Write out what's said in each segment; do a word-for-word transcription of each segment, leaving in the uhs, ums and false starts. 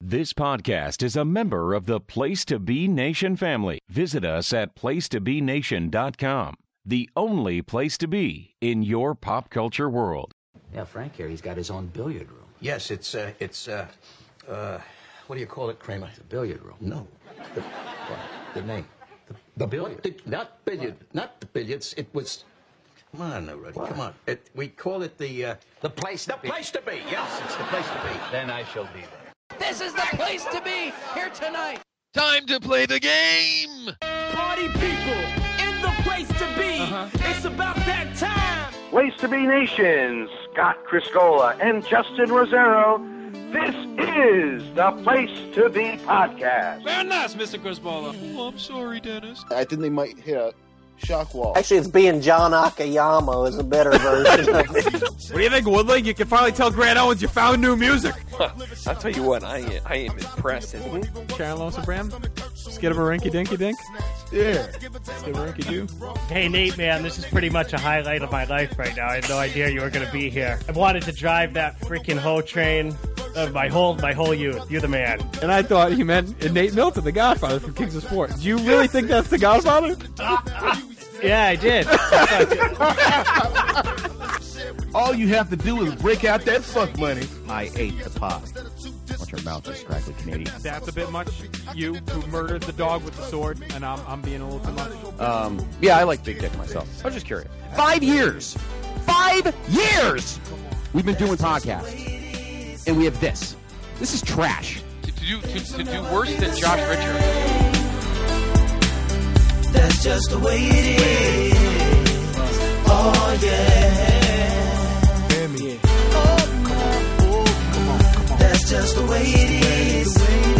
This podcast is a member of the Place to Be Nation family. Visit us at place to be nation dot com, the only place to be in your pop culture world. Yeah, Frank here, he's got his own billiard room. Yes, it's, uh, it's, uh, uh, what do you call it, Kramer? It's a billiard room. No. The, what? The name. The, the billiard. The, not billiard. Not the billiards. It was... Come on, now, Rudy. Come on. It, we call it the, uh... The place to The be. place to be. Yes, it's the place to be. Then I shall be there. This is the place to be here tonight. Time to play the game. Party people in the place to be. Uh-huh. It's about that time. Place to Be Nation, Scott Criscola and Justin Rosero. This is the Place to Be podcast. Very nice, Mister Crisbola. Oh, I'm sorry, Dennis. I think they might hit a shock wall. Actually, it's being John Akiyama is a better version of it. What do you think, Woodley? You can finally tell Grant Owens you found new music. I'll tell you what, I I am impressed. Mm-hmm. Sharon Lois Bram? Skid of a rinky dinky dink? Yeah. Skid of a rinky doo. Hey, Nate, man, this is pretty much a highlight of my life right now. I had no idea you were going to be here. I wanted to drive that freaking hoe train of my whole my whole youth. You're the man. And I thought he meant Nate Milton, the Godfather from Kings of Sport. Do you really think that's the Godfather? Yeah, I did. All you have to do is break out that fuck money. I ate the pie. Watch your mouth is crackly Canadian. That's a bit much. You who murdered the dog with the sword, and I'm, I'm being a little too much. Um, yeah, I like Big Dick myself. I was just curious. Five years! Five years! We've been doing podcasts. And we have this. This is trash. To, to, do, to, to do worse than Josh Richard. That's just the way it is. Oh, yeah. Oh, come on. Oh, come on, come on. That's just the way it is.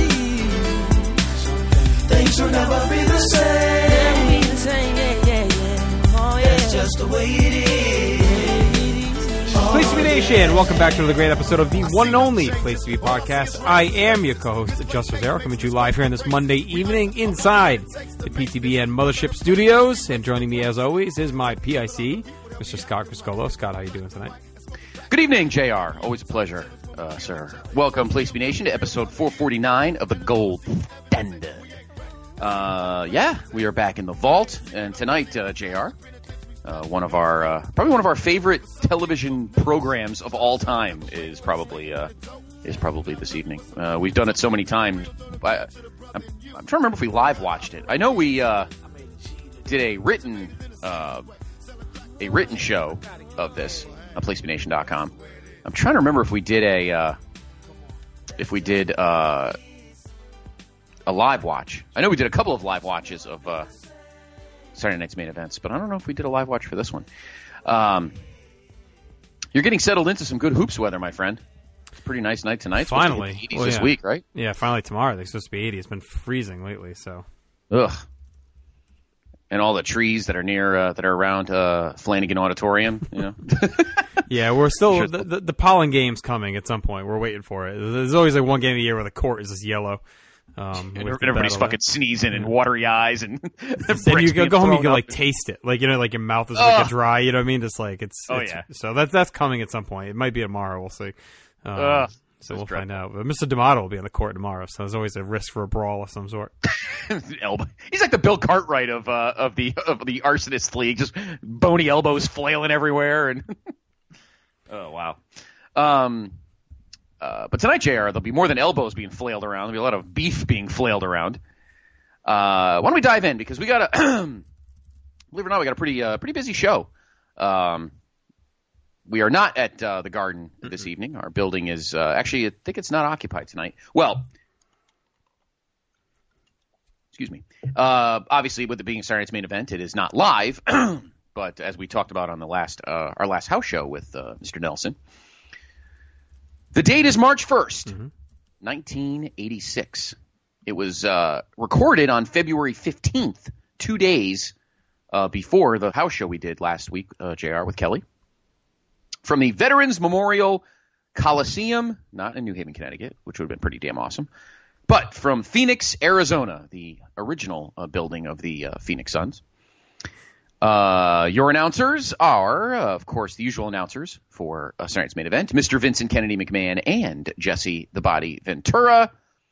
Things will never be the same. Yeah, yeah, yeah. Oh, yeah. That's just the way it is. Place to Be Nation, welcome back to another great episode of the one and only Place to Be podcast. I am your co-host, Justin Rosero, coming to you live here on this Monday evening inside the P T B N Mothership Studios. And joining me, as always, is my P I C, Mister Scott Criscolo. Scott, how you doing tonight? Good evening, J R. Always a pleasure, uh, sir. Welcome, Place to Be Nation, to episode four forty-nine of the Gold Standard. Uh, yeah, we are back in the vault, and tonight, uh, J R, uh, one of our uh, probably one of our favorite television programs of all time is probably uh, is probably this evening. Uh, we've done it so many times. I, I'm, I'm trying to remember if we live watched it. I know we uh, did a written uh, a written show of this on place to be nation dot com. I'm trying to remember if we did a uh, if we did uh, a live watch. I know we did a couple of live watches of uh, Saturday night's main events, but I don't know if we did a live watch for this one. Um, you're getting settled into some good hoops weather, my friend. It's a pretty nice night tonight. It's Finally, eighties well, this yeah. week, right? Yeah, finally tomorrow. They're supposed to be eighty. It's been freezing lately, so. Ugh. And all the trees that are near uh, that are around uh, Flanagan Auditorium, you know. Yeah, we're still Sure. the, the, the pollen game's coming at some point. We're waiting for it. There's always like one game of the year where the court is just yellow. Um, and with everybody's the fucking sneezing and watery eyes, and then you go, go home, you can like taste it, like you know, like your mouth is like Ugh. a dry. You know what I mean? Just like it's. Oh, it's yeah. So that's that's coming at some point. It might be tomorrow. We'll see. Um, Ugh. so we'll That's find out. But Mister D'Amato will be on the court tomorrow, so there's always a risk for a brawl of some sort. Elbow. He's like the Bill Cartwright of uh, of the of the Arsonist League, just bony elbows flailing everywhere, and oh wow. Um, uh, but tonight, J R, there'll be more than elbows being flailed around. There'll be a lot of beef being flailed around. Uh, why don't we dive in, because we got a believe it or not, we got a pretty uh, pretty busy show. Um, we are not at uh, the Garden this mm-hmm. evening. Our building is uh, actually, I think it's not occupied tonight. Well. Excuse me. Uh, obviously, with it being Saturday night's main event, it is not live. But as we talked about on the last uh, our last house show with uh, Mister Nelson, the date is March first, mm-hmm. nineteen eighty-six. It was uh, recorded on February fifteenth, two days uh, before the house show we did last week, uh, J R, with Kelly, from the Veterans Memorial Coliseum, not in New Haven, Connecticut, which would have been pretty damn awesome. But from Phoenix, Arizona, the original uh, building of the uh, Phoenix Suns. Uh, your announcers are, uh, of course, the usual announcers for uh, Saturday night's main event, Mister Vincent Kennedy McMahon and Jesse the Body Ventura.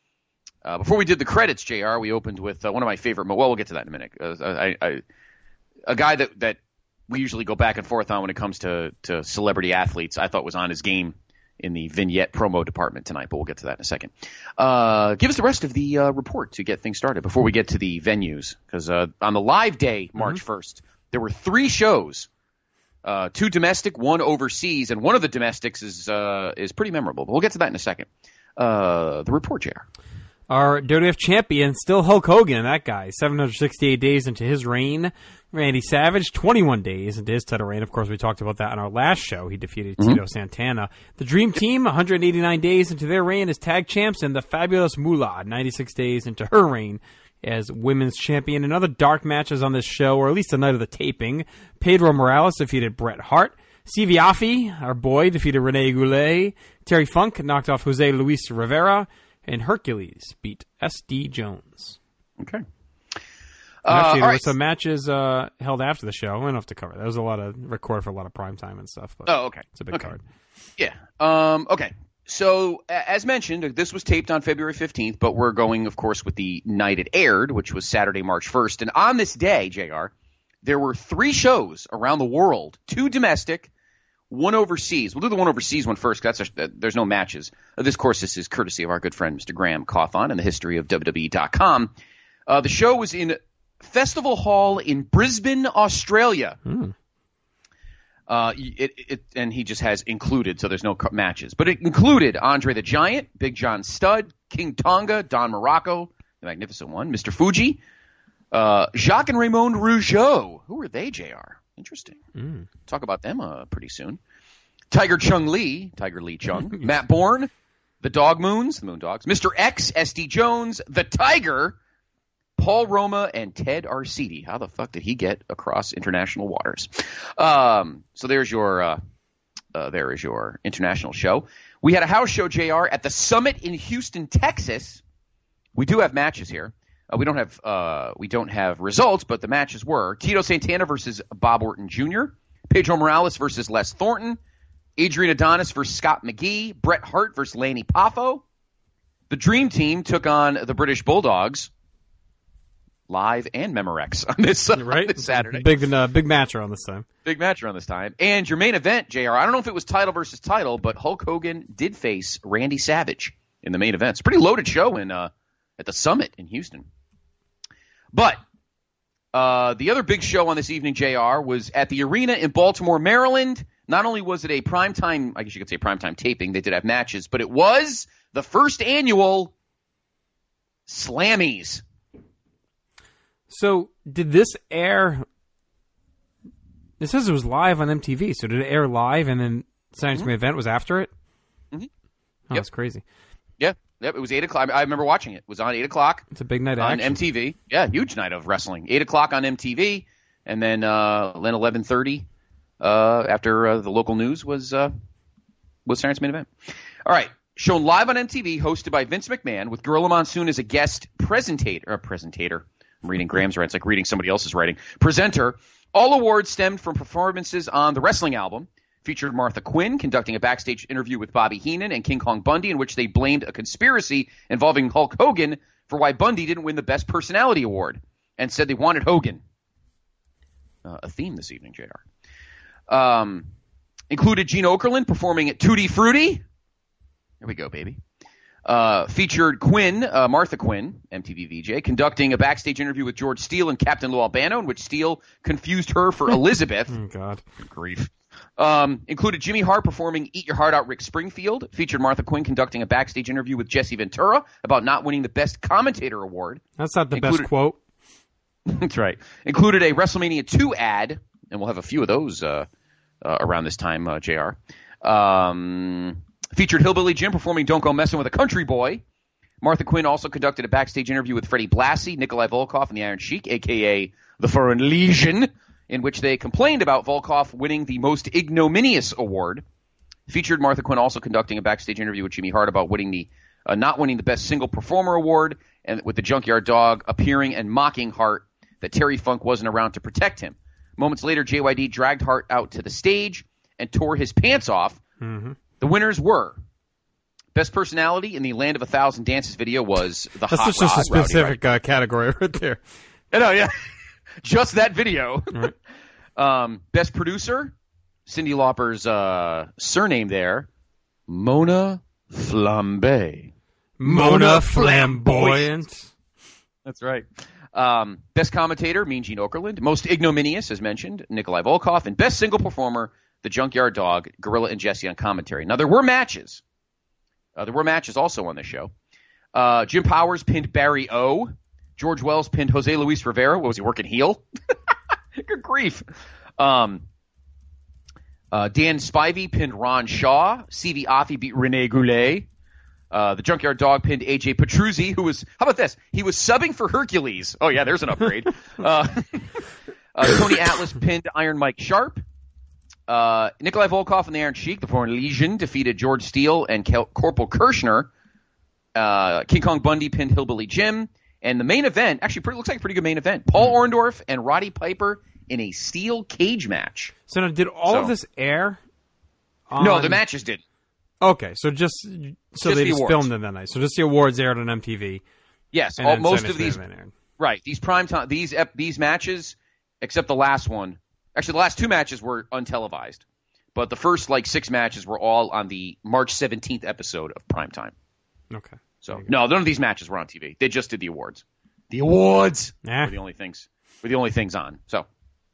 Uh, before we did the credits, J R, we opened with uh, one of my favorite. Well, we'll get to that in a minute. Uh, I, I, a guy that, that we usually go back and forth on when it comes to, to celebrity athletes, I thought was on his game in the vignette promo department tonight, but we'll get to that in a second. Uh, give us the rest of the uh, report to get things started before we get to the venues, because uh, on the live day, March first, there were three shows. Uh, two domestic, one overseas, and one of the domestics is uh, is pretty memorable. But we'll get to that in a second. Uh, the report, J R. Our W W F champion, still Hulk Hogan, that guy. seven hundred sixty-eight days into his reign. Randy Savage, twenty-one days into his title reign. Of course, we talked about that on our last show. He defeated mm-hmm. Tito Santana. The Dream Team, one hundred eighty-nine days into their reign as tag champs. And the Fabulous Moolah, ninety-six days into her reign as women's champion. And other dark matches on this show, or at least the night of the taping. Pedro Morales defeaed Bret Hart. Stevie Aoki, our boy, defeated Rene Goulet. Terry Funk knocked off Jose Luis Rivera. And Hercules beat S D Jones. Okay. Uh, actually, there right. were some matches uh, held after the show. I don't have to cover that. There was a lot of record for a lot of prime time and stuff. But oh, okay. It's a big okay. card. Yeah. Um, okay. So, as mentioned, this was taped on February fifteenth, but we're going, of course, with the night it aired, which was Saturday, March first. And on this day, J R, there were three shows around the world, two domestic, one overseas. We'll do the one overseas one first, because that's a, there's no matches. Uh, this, of course, this is courtesy of our good friend, Mister Graham Cawthon, and the history of W W E dot com. Uh, the show was in Festival Hall in Brisbane, Australia. Hmm. Uh, it, it, and he just has included, so there's no matches. But it included Andre the Giant, Big John Studd, King Tonga, Don Morocco, the Magnificent One, Mister Fuji, uh, Jacques and Raymond Rougeau. Who are they, J R? Interesting. Mm. Talk about them uh, pretty soon. Tiger Chung Lee, Tiger Lee Chung, Matt Bourne, the Dog Moons, the Moon Dogs, Mister X, S D Jones, the Tiger, Paul Roma, and Ted Arcidi. How the fuck did he get across international waters? Um, so there's your uh, uh, there is your international show. We had a house show, J R, at the Summit in Houston, Texas. We do have matches here. Uh, we don't have uh, we don't have results, but the matches were Tito Santana versus Bob Orton Junior, Pedro Morales versus Les Thornton, Adrian Adonis versus Scott McGee, Bret Hart versus Lanny Poffo. The Dream Team took on the British Bulldogs, live and Memorex on this, uh, right? on this Saturday. Big uh, big match around this time. Big match around this time. And your main event, J R, I don't know if it was title versus title, but Hulk Hogan did face Randy Savage in the main event. It's a pretty loaded show in uh, at the Summit in Houston. But uh, the other big show on this evening, J R, was at the Arena in Baltimore, Maryland. Not only was it a primetime, I guess you could say primetime taping, they did have matches, but it was the first annual Slammies. So did this air? It says it was live on M T V. So did it air live and then Science mm-hmm. event was after it? Mm-hmm. Oh, yep. That's crazy. Yeah. Yep, it was eight o'clock. I remember watching it. It was on eight o'clock. It's a big night of on action. M T V. Yeah, huge night of wrestling. eight o'clock on M T V, and then uh, then eleven thirty uh, after uh, the local news was uh, was Saturday's main event. All right, shown live on M T V, hosted by Vince McMahon, with Gorilla Monsoon as a guest presentator. Or presentator. I'm reading Graham's writing. It's like reading somebody else's writing. Presenter. All awards stemmed from performances on the wrestling album. Featured Martha Quinn conducting a backstage interview with Bobby Heenan and King Kong Bundy, in which they blamed a conspiracy involving Hulk Hogan for why Bundy didn't win the Best Personality Award, and said they wanted Hogan. Uh, a theme this evening, J R. Um, included Gene Okerlund performing at Tutti Frutti. There we go, baby. Uh, featured Quinn, uh, Martha Quinn, M T V V J, conducting a backstage interview with George Steele and Captain Lou Albano, in which Steele confused her for Elizabeth. Oh, God. Grief. Um, included Jimmy Hart performing Eat Your Heart Out, Rick Springfield. Featured Martha Quinn conducting a backstage interview with Jesse Ventura about not winning the Best Commentator Award. That's not the included, best quote. That's right. Included a WrestleMania two ad, and we'll have a few of those uh, uh, around this time, uh, J R. Um, featured Hillbilly Jim performing Don't Go Messing with a Country Boy. Martha Quinn also conducted a backstage interview with Freddie Blassie, Nikolai Volkov, and the Iron Sheik, a k a the Foreign Legion, in which they complained about Volkov winning the most ignominious award. Featured Martha Quinn also conducting a backstage interview with Jimmy Hart about winning the uh, not winning the Best Single Performer award, and with the Junkyard Dog appearing and mocking Hart that Terry Funk wasn't around to protect him. Moments later, J Y D dragged Hart out to the stage and tore his pants off. Mm-hmm. The winners were Best personality in the Land of a Thousand Dances video was the That's Hot just Rod, a specific Rowdy uh, category right there. I know, yeah. Just that video. Right. um, best producer, Cyndi Lauper's uh, surname there, Mona Flambe. Mona Flamboyant. That's right. Um, best commentator, Mean Gene Okerlund. Most ignominious, as mentioned, Nikolai Volkov. And best single performer, the Junkyard Dog, Gorilla and Jesse on commentary. Now, there were matches. Uh, there were matches also on this show. Uh, Jim Powers pinned Barry O. George Wells pinned Jose Luis Rivera. What was he, working heel? Good grief. Um, uh, Dan Spivey pinned Ron Shaw. C V Offey beat Rene Goulet. Uh, the Junkyard Dog pinned A J Petruzzi, who was, how about this? He was subbing for Hercules. Oh, yeah, there's an upgrade. uh, uh, Tony Atlas pinned Iron Mike Sharp. Uh, Nikolai Volkov and the Iron Sheik, the Foreign Legion, defeated George Steele and Kel- Corporal Kirshner. Uh, King Kong Bundy pinned Hillbilly Jim. And the main event, actually pretty, looks like a pretty good main event. Paul Orndorff and Roddy Piper in a steel cage match. So now, did all So- of this air? On... No, the matches didn't. Okay, so just so Just they the just awards. filmed it that night. So just the awards aired on M T V. Yes, and all, then most Sunday of these, Main aired. right, these prime time, these ep, these matches, except the last one. Actually, the last two matches were untelevised. But the first, like, six matches were all on the March seventeenth episode of Primetime. Okay. So, no, none of these matches were on T V. They just did the awards. The awards Nah. were the only things were the only things on. So,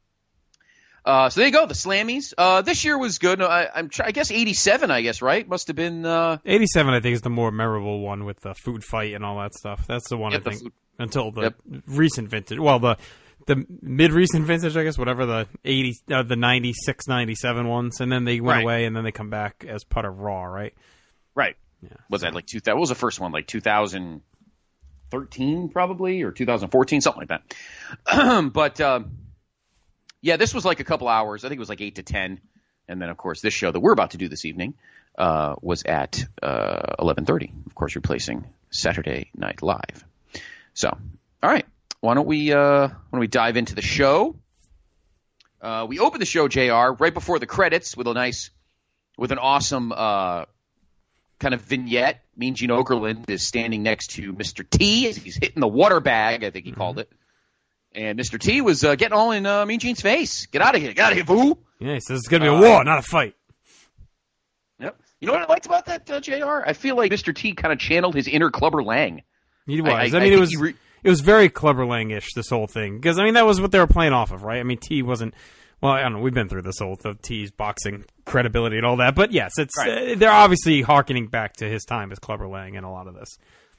uh, so there you go. The Slammies. Uh, this year was good. I, I'm, try, I guess eighty-seven. I guess right. Must have been. Uh, eighty-seven, I think, is the more memorable one with the food fight and all that stuff. That's the one Yep, I the think food- until the Yep. recent vintage. Well, the the mid recent vintage, I guess, whatever the eighty, uh, the ninety-six, ninety-seven ones, and then they went Right. away, and then they come back as part of Raw, right? right. Yeah. Was that like two thousand? What was the first one? Like two thousand thirteen, probably, or two thousand fourteen, something like that. but um, yeah, this was like a couple hours. I think it was like eight to ten, and then of course this show that we're about to do this evening uh, was at uh, eleven thirty. Of course, replacing Saturday Night Live. So, all right, why don't we uh, why don't we dive into the show? Uh, we opened the show, J R, right before the credits with a nice, with an awesome. Uh, kind of vignette. Mean Gene Okerlund is standing next to Mister T as he's hitting the water bag, I think he mm-hmm. called it. And Mister T was uh, getting all in uh, Mean Gene's face. Get out of here. Get out of here, fool. Yeah, he says it's going to be a war, uh, not a fight. Yep. You know what I liked about that, uh, J R? I feel like Mister T kind of channeled his inner Clubber Lang. He was. I, I, I, I mean, I it was re- it was very Clubber Lang-ish, this whole thing. Because, I mean, that was what they were playing off of, right? I mean, T wasn't... Well, I don't know. We've been through this whole the T's boxing credibility and all that, but yes, it's right. uh, they're obviously hearkening back to his time as Clubber Lang in a lot of this.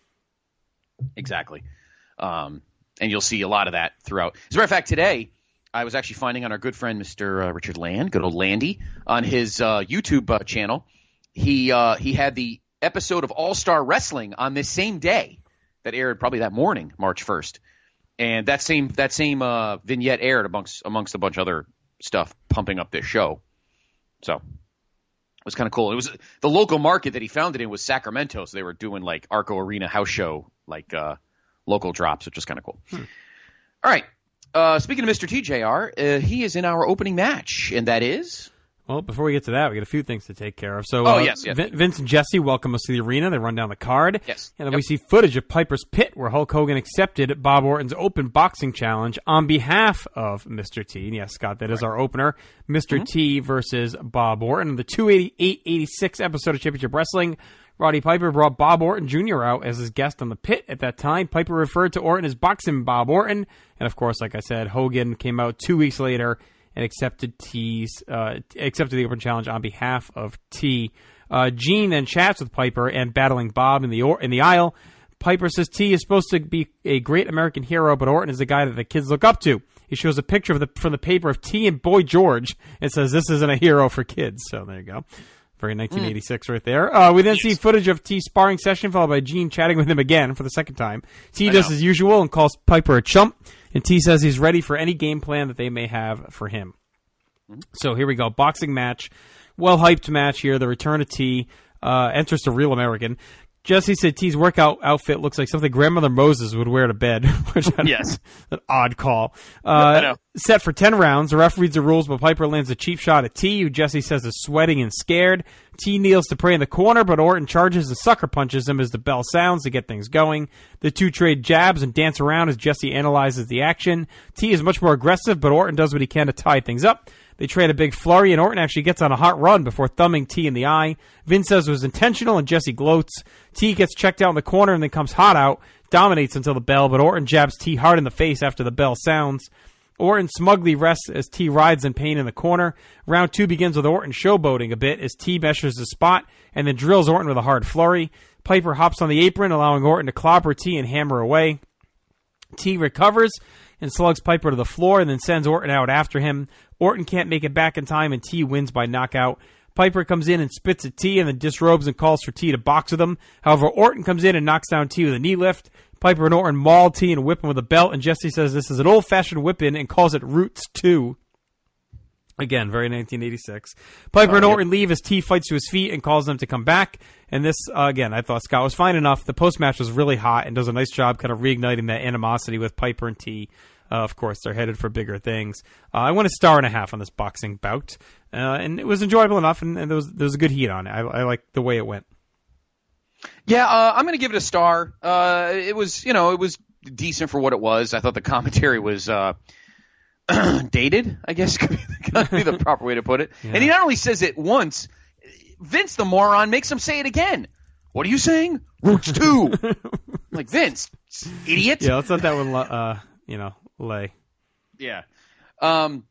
Exactly, um, and you'll see a lot of that throughout. As a matter of fact, today I was actually finding on our good friend Mister Uh, Richard Land, good old Landy, on his uh, YouTube uh, channel. He uh, he had the episode of All Star Wrestling on this same day that aired probably that morning, March first, and that same that same uh, vignette aired amongst amongst a bunch of other stuff pumping up this show. So it was kind of cool. It was the local market that he found it in was Sacramento, so they were doing like Arco Arena house show, like uh, local drops, which was kind of cool. Hmm. All right. Uh, speaking of Mister T J R, uh, he is in our opening match, and that is... Well, before we get to that, we got a few things to take care of. So, oh, uh, yes, yes. Vin- Vince and Jesse welcome us to the arena. They run down the card. Yes. And then yep. we see footage of Piper's Pit, where Hulk Hogan accepted Bob Orton's open boxing challenge on behalf of Mister T. And yes, Scott, that right. is our opener. Mister Mm-hmm. T versus Bob Orton. In the two eighty-eight eighty-six episode of Championship Wrestling, Roddy Piper brought Bob Orton Junior out as his guest on the Pit. At that time, Piper referred to Orton as Boxing Bob Orton. And, of course, like I said, Hogan came out two weeks later and accepted T's uh, accepted the open challenge on behalf of T. Uh, Gene then chats with Piper and battling Bob in the or- in the aisle. Piper says T is supposed to be a great American hero, but Orton is the guy that the kids look up to. He shows a picture of the from the paper of T and Boy George and says this isn't a hero for kids. So there you go. Very nineteen eighty-six mm. right there. Uh, we then yes. see footage of T's sparring session, followed by Gene chatting with him again for the second time. T I does know. as usual and calls Piper a chump, and T says he's ready for any game plan that they may have for him. Mm-hmm. So here we go. Boxing match. Well-hyped match here. The return of T. Uh, enters the Real American. Jesse said T's workout outfit looks like something Grandmother Moses would wear to bed, which I yes, an odd call. Uh, I know. Set for ten rounds. The ref reads the rules, but Piper lands a cheap shot at T, who Jesse says is sweating and scared. T kneels to pray in the corner, but Orton charges and sucker punches him as the bell sounds to get things going. The two trade jabs and dance around as Jesse analyzes the action. T is much more aggressive, but Orton does what he can to tie things up. They trade a big flurry, and Orton actually gets on a hot run before thumbing T in the eye. Vince says it was intentional, and Jesse gloats. T gets checked out in the corner and then comes hot out, dominates until the bell, but Orton jabs T hard in the face after the bell sounds. Orton smugly rests as T rides in pain in the corner. Round two begins with Orton showboating a bit as T measures the spot and then drills Orton with a hard flurry. Piper hops on the apron, allowing Orton to clobber T and hammer away. T recovers and slugs Piper to the floor and then sends Orton out after him. Orton can't make it back in time, and T wins by knockout. Piper comes in and spits at T and then disrobes and calls for T to box with him. However, Orton comes in and knocks down T with a knee lift. Piper and Orton maul T and whip him with a belt, and Jesse says this is an old-fashioned whip-in and calls it Roots two. Again, very nineteen eighty-six. Piper uh, and Orton yep. leave as T fights to his feet and calls them to come back. And this, uh, again, I thought Scott was fine enough. The post-match was really hot and does a nice job kind of reigniting that animosity with Piper and T. Uh, of course, they're headed for bigger things. Uh, I went a star and a half on this boxing bout, uh, and it was enjoyable enough, and, and there was there was a good heat on it. I, I liked the way it went. Yeah, uh, I'm going to give it a star. Uh, it was, you know, it was decent for what it was. I thought the commentary was uh, dated, I guess could be, could be the proper way to put it. Yeah. And he not only says it once, Vince the moron makes him say it again. What are you saying? Roots two. Like, Vince, idiot. Yeah, let's let that one, uh, you know, lay. Yeah. Um.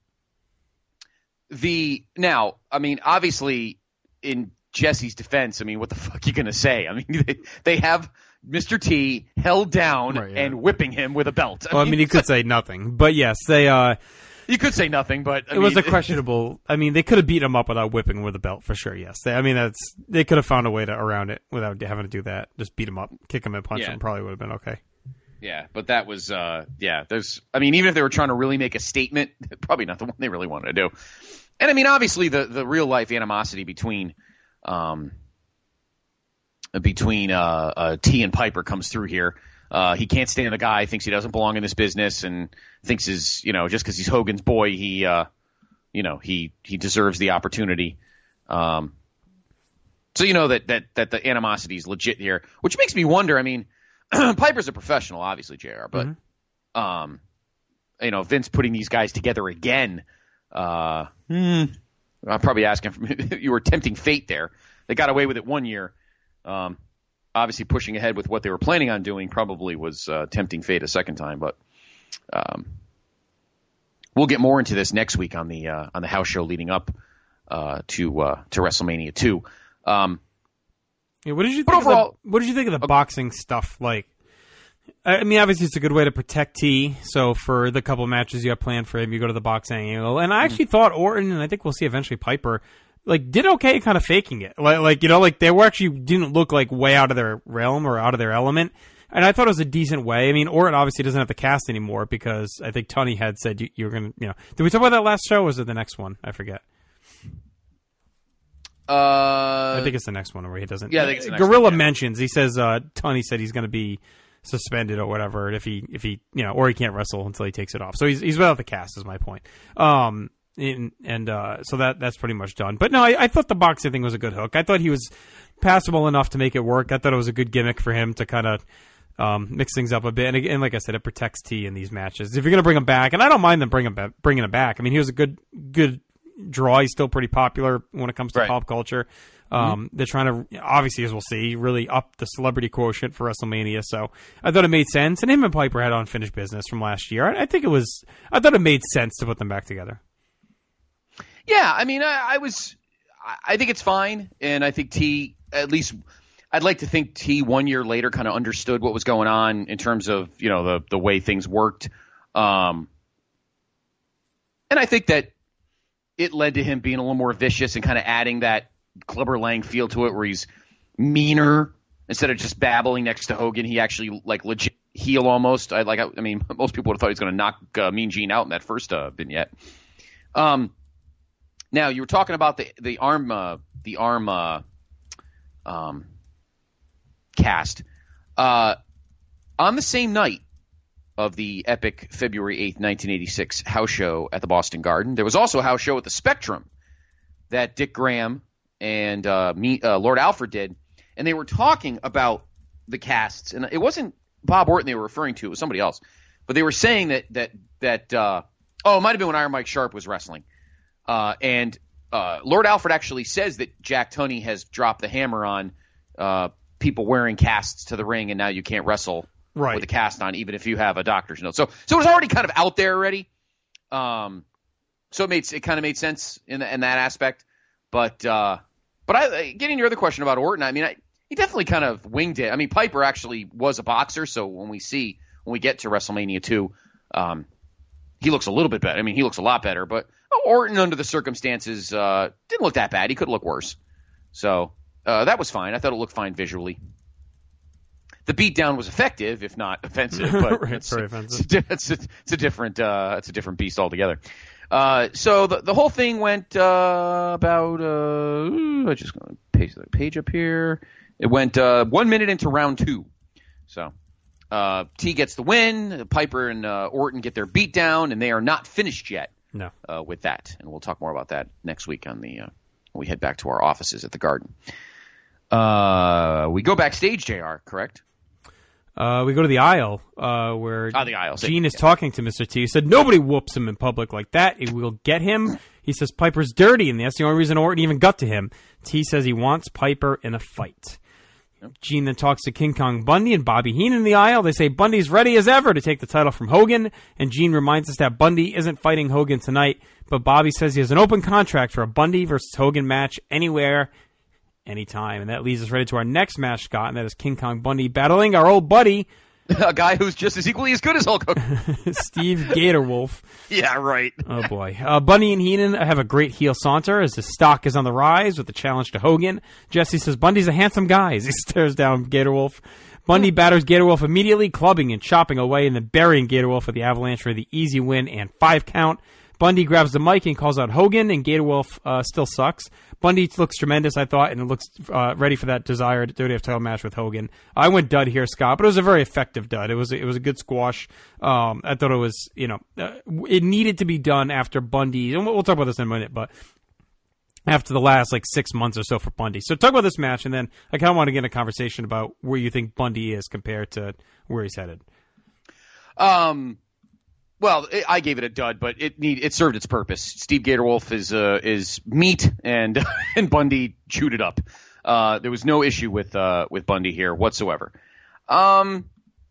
The now, I mean, obviously, in Jesse's defense, I mean, what the fuck are you going to say? I mean, they, they have Mister T held down right, yeah. and whipping him with a belt. I well, mean, I mean, you could say nothing, but yes, they. Uh, you could say nothing, but I it mean, was a questionable. I mean, they could have beaten him up without whipping him with a belt for sure. Yes, they, I mean, that's they could have found a way to around it without having to do that. Just beat him up, kick him, and punch yeah. him. Probably would have been okay. Yeah, but that was, uh, yeah, there's, I mean, even if they were trying to really make a statement, probably not the one they really wanted to do. And I mean, obviously, the, the real life animosity between, um, between, uh, uh, T and Piper comes through here. Uh, he can't stand the guy, thinks he doesn't belong in this business, and thinks his, you know, just because he's Hogan's boy, he, uh, you know, he, he deserves the opportunity. Um, so, you know, that, that, that the animosity is legit here, which makes me wonder, I mean, Piper's a professional, obviously, J R, but, mm-hmm. um, you know, Vince putting these guys together again, uh, hmm, I'm probably asking, for, you were tempting fate there. They got away with it one year. Um, obviously pushing ahead with what they were planning on doing probably was, uh, tempting fate a second time, but, um, we'll get more into this next week on the, uh, on the house show leading up, uh, to, uh, to WrestleMania two. Um, Yeah, what did you think? Overall, of the, what did you think of the okay. boxing stuff? Like, I mean, obviously it's a good way to protect T. So for the couple matches you have planned for him, you go to the boxing angle. And I actually mm-hmm. thought Orton, and I think we'll see eventually Piper, like did okay, kind of faking it. Like, like you know, like they were actually didn't look like way out of their realm or out of their element. And I thought it was a decent way. I mean, Orton obviously doesn't have the cast anymore because I think Tunney had said you, you were going to, you know, did we talk about that last show? Or was it the next one? I forget. Uh, I think it's the next one where he doesn't. Yeah, I think it's the next Gorilla one, yeah. mentions he says uh, Tunney said he's going to be suspended or whatever if he if he you know or he can't wrestle until he takes it off. So he's he's without the cast is my point. Um, in, and uh, so that that's pretty much done. But no, I, I thought the boxing thing was a good hook. I thought he was passable enough to make it work. I thought it was a good gimmick for him to kind of um, mix things up a bit. And again, like I said, it protects T in these matches. If you're going to bring him back, and I don't mind them bring him back, bringing him back. I mean, he was a good good. draw. He's still pretty popular when it comes to right. pop culture. Um, mm-hmm. They're trying to, obviously, as we'll see, really up the celebrity quotient for WrestleMania. So I thought it made sense. And him and Piper had unfinished business from last year. I, I think it was, I thought it made sense to put them back together. Yeah, I mean, I, I was, I think it's fine. And I think T, at least, I'd like to think T one year later kind of understood what was going on in terms of, you know, the, the way things worked. Um, and I think that it led to him being a little more vicious and kind of adding that Clubber Lang feel to it where he's meaner instead of just babbling next to Hogan. He actually like legit heel almost. I like, I mean, most people would have thought he was going to knock uh, Mean Gene out in that first uh, vignette. Um, now you were talking about the, the arm, uh, the arm, uh, um, cast. Uh, on the same night of the epic February eighth, nineteen eighty-six house show at the Boston Garden, there was also a house show at the Spectrum that Dick Graham and uh, me, uh, Lord Alfred did, and they were talking about the casts, and it wasn't Bob Orton they were referring to, it was somebody else, but they were saying that that that uh, oh, it might have been when Iron Mike Sharp was wrestling, uh, and uh, Lord Alfred actually says that Jack Tunney has dropped the hammer on uh, people wearing casts to the ring, and now you can't wrestle right. with a cast on, even if you have a doctor's note. So, so it was already kind of out there already. Um, so it made it kind of made sense in in that aspect. But uh, but I getting your other question about Orton, I mean, I, he definitely kind of winged it. I mean, Piper actually was a boxer, so when we see when we get to WrestleMania two, um, he looks a little bit better. I mean, he looks a lot better. But Orton, under the circumstances, uh, didn't look that bad. He could look worse. So uh, that was fine. I thought it looked fine visually. The beatdown was effective, if not offensive. But right, it's, very offensive. It's, it's, a, it's a different uh, it's a different beast altogether. Uh, so the the whole thing went uh, about uh, I'm just going to paste the page up here. It went uh, one minute into round two. So uh, T gets the win. Piper and uh, Orton get their beatdown, and they are not finished yet. No. Uh, with that, and we'll talk more about that next week on the uh, when we head back to our offices at the Garden. Uh, we go backstage, J R, correct? Uh, we go to the aisle uh, where oh, the aisle. Gene is yeah. talking to Mister T. He said, nobody whoops him in public like that. It will get him. He says Piper's dirty, and that's the only reason Orton even got to him. T says he wants Piper in a fight. Yep. Gene then talks to King Kong Bundy and Bobby Heenan in the aisle. They say Bundy's ready as ever to take the title from Hogan, and Gene reminds us that Bundy isn't fighting Hogan tonight, but Bobby says he has an open contract for a Bundy versus Hogan match anywhere, anytime. And that leads us right into our next match, Scott, and that is King Kong Bundy battling our old buddy. A guy who's just as equally as good as Hulk Hogan. Steve Gatorwolf. Yeah, right. Oh, boy. Uh, Bundy and Heenan have a great heel saunter as his stock is on the rise with the challenge to Hogan. Jesse says Bundy's a handsome guy as he stares down Gatorwolf. Bundy batters Gatorwolf immediately, clubbing and chopping away and then burying Gatorwolf with the avalanche for the easy win and five count. Bundy grabs the mic and calls out Hogan, and Gatorwolf uh, still sucks. Bundy looks tremendous, I thought, and it looks uh, ready for that desired W W F title match with Hogan. I went dud here, Scott, but it was a very effective dud. It was it was a good squash. Um, I thought it was, you know, uh, it needed to be done after Bundy, and we'll talk about this in a minute, but after the last like six months or so for Bundy. So talk about this match, and then I kind of want to get in a conversation about where you think Bundy is compared to where he's headed. Um. Well, it, I gave it a dud, but it need it served its purpose. Steve Gatorwolf is uh, is meat, and and Bundy chewed it up. Uh, there was no issue with uh, with Bundy here whatsoever. Um,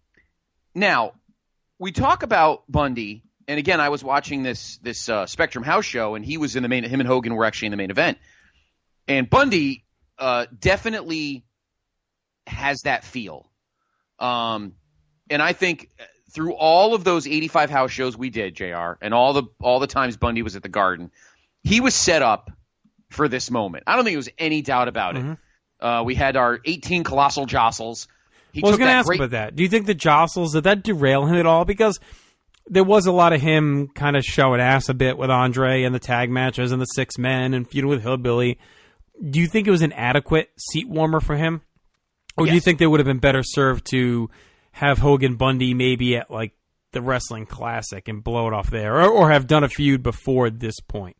now we talk about Bundy, and again, I was watching this this uh, Spectrum House show, and he was in the main. Him and Hogan were actually in the main event, and Bundy uh, definitely has that feel. Um, and I think. Through all of those eighty-five house shows we did, J R, and all the all the times Bundy was at the Garden, he was set up for this moment. I don't think there was any doubt about it. Mm-hmm. Uh, we had our eighteen colossal jostles. He well, I was going to ask great... about that. Do you think the jostles, did that derail him at all? Because there was a lot of him kind of showing ass a bit with Andre and the tag matches and the six men and feuding with Hillbilly. Do you think it was an adequate seat warmer for him? Or yes. do you think they would have been better served to have Hogan Bundy maybe at like the Wrestling Classic and blow it off there, or, or have done a feud before this point?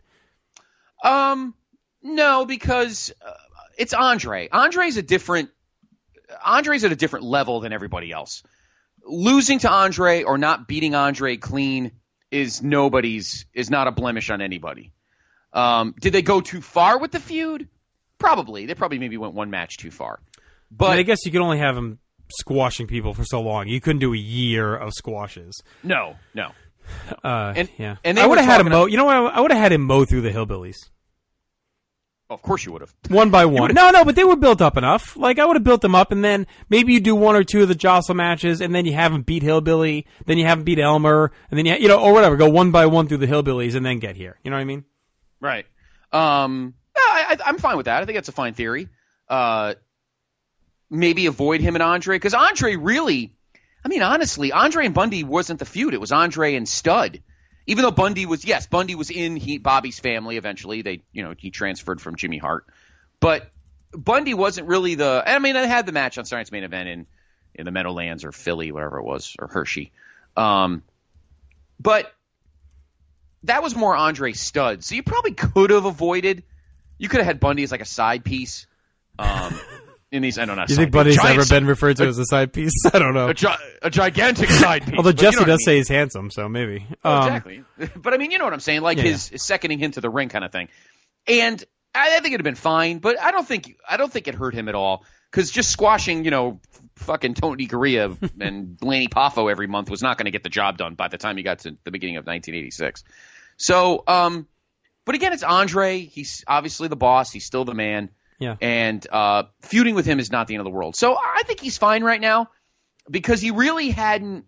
Um, no, because uh, it's Andre. Andre's a different. Andre's at a different level than everybody else. Losing to Andre or not beating Andre clean is nobody's is not a blemish on anybody. Um, did they go too far with the feud? Probably. They probably maybe went one match too far. But I, mean, I guess you could only have him squashing people for so long. You couldn't do a year of squashes. No, no. Uh, and, yeah, and I would have had him mow. You know what? I would have had him mow through the Hillbillies. Oh, of course you would have. One by one. No, no, but they were built up enough. Like, I would have built them up, and then maybe you do one or two of the jostle matches, and then you have him beat Hillbilly, then you have him beat Elmer, and then you, you know, or whatever. Go one by one through the Hillbillies, and then get here. You know what I mean? Right. Um. I, I, I'm fine with that. I think that's a fine theory. Uh. Maybe avoid him and Andre, because Andre really, I mean, honestly, Andre and Bundy wasn't the feud. It was Andre and Stud. Even though Bundy was, yes, Bundy was in he, Bobby's family eventually. They, you know, he transferred from Jimmy Hart. But Bundy wasn't really the. I mean, I had the match on Saturday Night's Main Event in in the Meadowlands or Philly, whatever it was, or Hershey, um, but that was more Andre Studd. So you probably could have avoided. You could have had Bundy as like a side piece. Um, in these, I don't know. You think Bundy's ever been referred to a, as a side piece? I don't know. A, gi- a gigantic side piece. Although Jesse you know does I mean. say he's handsome, so maybe. Oh, um, exactly. But I mean, you know what I'm saying? Like yeah, his, yeah. his seconding him to the ring kind of thing. And I, I think it'd have been fine, but I don't think I don't think it hurt him at all. Because just squashing, you know, fucking Tony Garea and Blaney Poffo every month was not going to get the job done by the time he got to the beginning of nineteen eighty-six. So, um, but again, it's Andre. He's obviously the boss. He's still the man. Yeah. And uh, feuding with him is not the end of the world. So I think he's fine right now because he really hadn't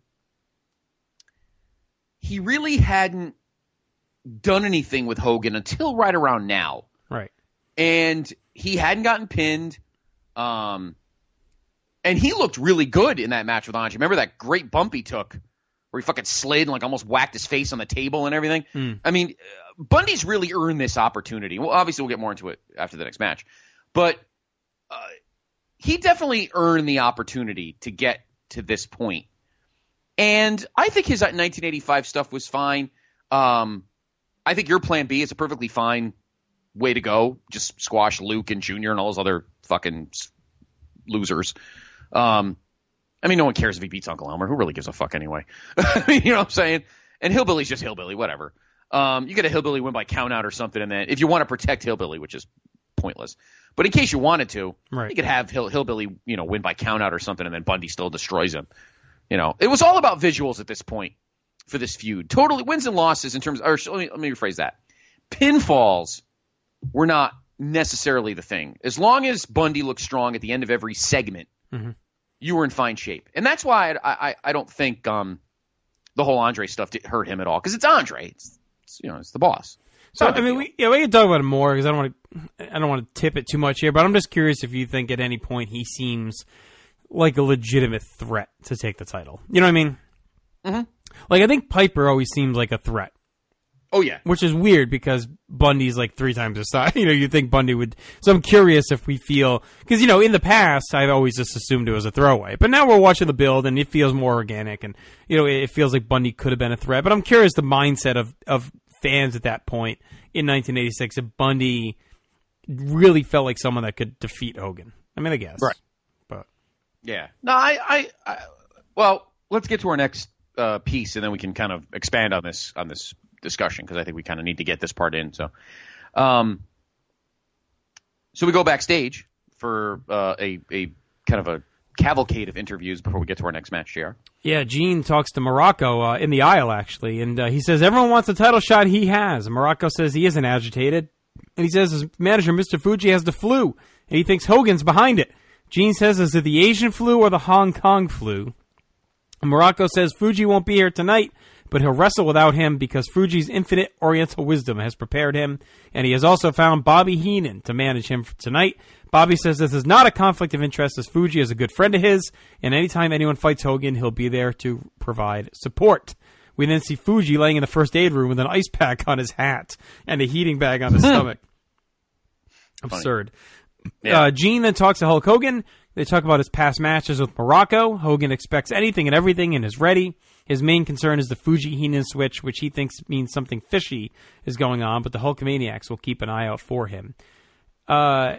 he really hadn't done anything with Hogan until right around now. Right. And he hadn't gotten pinned. Um, and he looked really good in that match with Andre. Remember that great bump he took where he fucking slid and like almost whacked his face on the table and everything? Mm. I mean, Bundy's really earned this opportunity. Well, obviously we'll get more into it after the next match. But uh, he definitely earned the opportunity to get to this point. And I think his nineteen eighty-five stuff was fine. Um, I think your plan B is a perfectly fine way to go. Just squash Luke and Junior and all those other fucking losers. Um, I mean, no one cares if he beats Uncle Elmer. Who really gives a fuck anyway? I mean, you know what I'm saying? And Hillbilly's just Hillbilly, whatever. Um, you get a Hillbilly win by count out or something, and then if you want to protect Hillbilly, which is pointless. But in case you wanted to, right. you could have Hill, Hillbilly, you know, win by count out or something, and then Bundy still destroys him. You know, it was all about visuals at this point for this feud. Totally wins and losses in terms. Or let me, let me rephrase that. Pinfalls were not necessarily the thing. As long as Bundy looked strong at the end of every segment, mm-hmm. you were in fine shape, and that's why I I, I don't think um, the whole Andre stuff did hurt him at all because it's Andre. It's, it's you know it's the boss. So I mean, we, yeah, we can talk about it more because I don't want to. I don't want to tip it too much here, but I'm just curious if you think at any point he seems like a legitimate threat to take the title. You know what I mean? Mm-hmm. Like I think Piper always seems like a threat. Oh yeah, which is weird because Bundy's like three times his size. You know, you think Bundy would. So I'm curious if we feel because you know in the past I've always just assumed it was a throwaway, but now we're watching the build and it feels more organic and you know it feels like Bundy could have been a threat. But I'm curious the mindset of of. fans at that point in nineteen eighty-six if Bundy really felt like someone that could defeat Hogan. I mean, I guess. Right. But yeah. No, I, I, I well, let's get to our next uh, piece and then we can kind of expand on this on this discussion because I think we kind of need to get this part in. So, um, so we go backstage for uh, a a kind of a cavalcade of interviews before we get to our next match, J R. Yeah, Gene talks to Morocco uh, in the aisle, actually, and uh, he says everyone wants the title shot he has. Morocco says he isn't agitated, and he says his manager, Mister Fuji, has the flu, and he thinks Hogan's behind it. Gene says, is it the Asian flu or the Hong Kong flu? And Morocco says Fuji won't be here tonight, but he'll wrestle without him because Fuji's infinite Oriental wisdom has prepared him, and he has also found Bobby Heenan to manage him for tonight. Bobby says this is not a conflict of interest as Fuji is a good friend of his, and anytime anyone fights Hogan, he'll be there to provide support. We then see Fuji laying in the first aid room with an ice pack on his hat and a heating bag on his stomach. Absurd. Yeah. Uh, Gene then talks to Hulk Hogan. They talk about his past matches with Morocco. Hogan expects anything and everything and is ready. His main concern is the Fuji-Heenan switch, which he thinks means something fishy is going on, but the Hulkamaniacs will keep an eye out for him. Uh,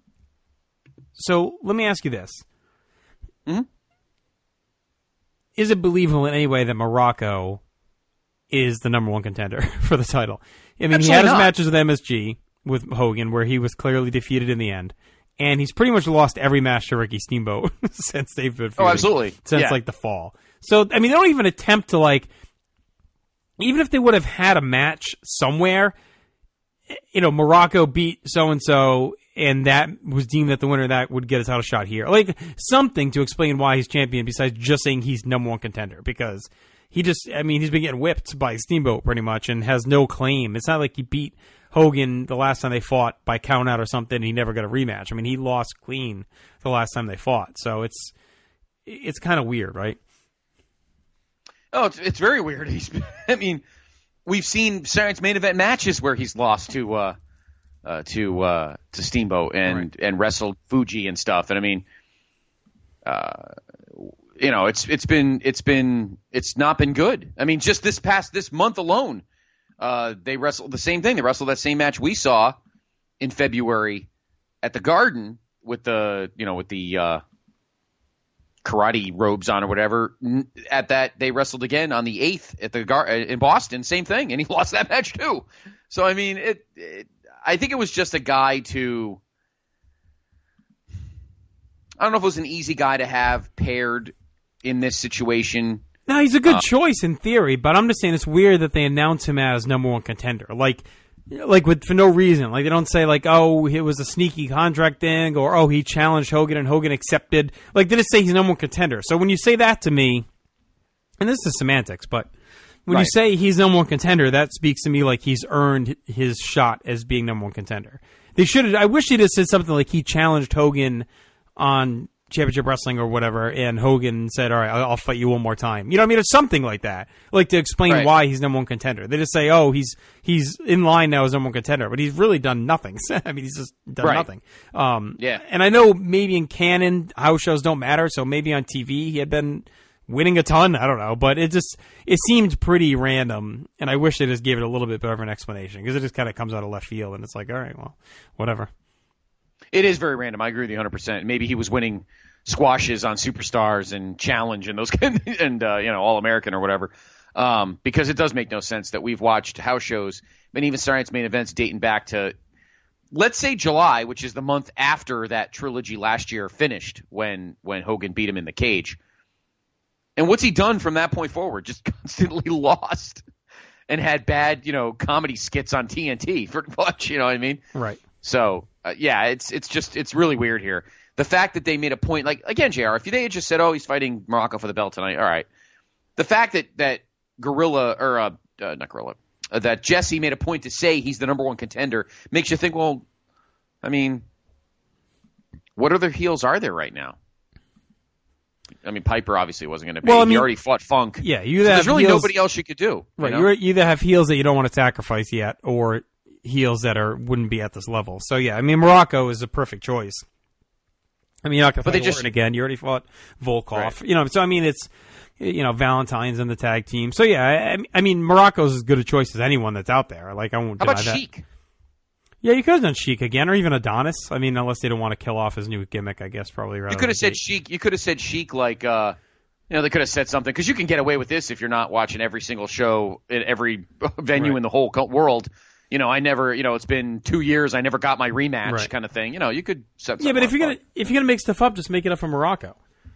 so let me ask you this. Mm-hmm. Is it believable in any way that Morocco is the number one contender for the title? I mean, Absolutely he had his not. matches with M S G, with Hogan, where he was clearly defeated in the end. And he's pretty much lost every match to Ricky Steamboat since they've been feuding. Oh, absolutely. Since, yeah. like, the fall. So, I mean, they don't even attempt to, like, even if they would have had a match somewhere, you know, Morocco beat so-and-so, and that was deemed that the winner of that would get a title shot here. Like, something to explain why he's champion besides just saying he's number one contender. Because he just, I mean, he's been getting whipped by Steamboat pretty much and has no claim. It's not like he beat Hogan the last time they fought by count out or something and he never got a rematch. I mean, he lost clean the last time they fought. So it's it's kind of weird, right? Oh, it's, it's very weird. He's, I mean, we've seen Saturday Night's Main Event matches where he's lost to uh, uh, to uh, to Steamboat and right. and wrestled Fuji and stuff. And I mean, uh, you know, it's it's been it's been it's not been good. I mean, just this past this month alone, uh, they wrestled the same thing. They wrestled that same match we saw in February at the Garden with the you know with the uh, karate robes on or whatever. At that, they wrestled again on the eighth at the Gar- in Boston. Same thing, and he lost that match too. So I mean, it, it. I think it was just a guy to. I don't know if it was an easy guy to have paired in this situation. No, he's a good uh, choice in theory, but I'm just saying it's weird that they announce him as number one contender. Like, like with for no reason. Like they don't say like, oh, it was a sneaky contract thing, or oh, he challenged Hogan and Hogan accepted. Like they just say he's number one contender. So when you say that to me, and this is semantics, but when right. you say he's number one contender, that speaks to me like he's earned his shot as being number one contender. They should have. I wish he'd have said something like he challenged Hogan on Championship Wrestling or whatever, and Hogan said, all right, I'll fight you one more time. You know what I mean? Or something like that. Like to explain right. why he's number one contender. They just say, oh, he's he's in line now as number one contender, but he's really done nothing. I mean, he's just done right. nothing. Um, yeah. And I know maybe in canon, house shows don't matter, so maybe on T V he had been winning a ton. I don't know. But it just, it seemed pretty random, and I wish they just gave it a little bit better of an explanation, because it just kind of comes out of left field, and it's like, all right, well, whatever. It is very random. I agree with you one hundred percent. Maybe he was winning squashes on Superstars and Challenge and those kind of, and uh, you know, All American or whatever. Um, because it does make no sense that we've watched house shows and even Science main events dating back to, let's say July, which is the month after that trilogy last year finished when when Hogan beat him in the cage. And what's he done from that point forward? Just constantly lost and had bad, you know, comedy skits on T N T for much. You know what I mean? Right. So. Uh, yeah, it's it's just it's really weird here. The fact that they made a point, like again, J R, if they had just said, "Oh, he's fighting Morocco for the belt tonight," all right. The fact that that Gorilla or uh, uh, not Gorilla, uh, that Jesse made a point to say he's the number one contender makes you think, well, I mean, what other heels are there right now? I mean, Piper obviously wasn't going to be. Well, I mean, he already fought Funk. Yeah, you so there's really heels, nobody else you could do. Right, you know? you either have heels that you don't want to sacrifice yet, or heels that are wouldn't be at this level. So yeah, I mean Morocco is a perfect choice. I mean you're not gonna but fight they just, Orton again. You already fought Volkov. Right. You know, so I mean it's you know Valentine's in the tag team. So yeah, I, I mean Morocco's as good a choice as anyone that's out there. Like I won't How deny about that. Sheik? Yeah, you could have done Sheik again, or even Adonis. I mean, unless they don't want to kill off his new gimmick, I guess probably. Rather you could have said Jake. Sheik. You could have said Sheik like. Uh, You know, they could have said something, because you can get away with this if you're not watching every single show in every venue right. in the whole world. You know, I never, you know, it's been two years, I never got my rematch right. kind of thing. You know, you could set Yeah, but if you're going to if you're gonna make stuff up, just make it up from Morocco.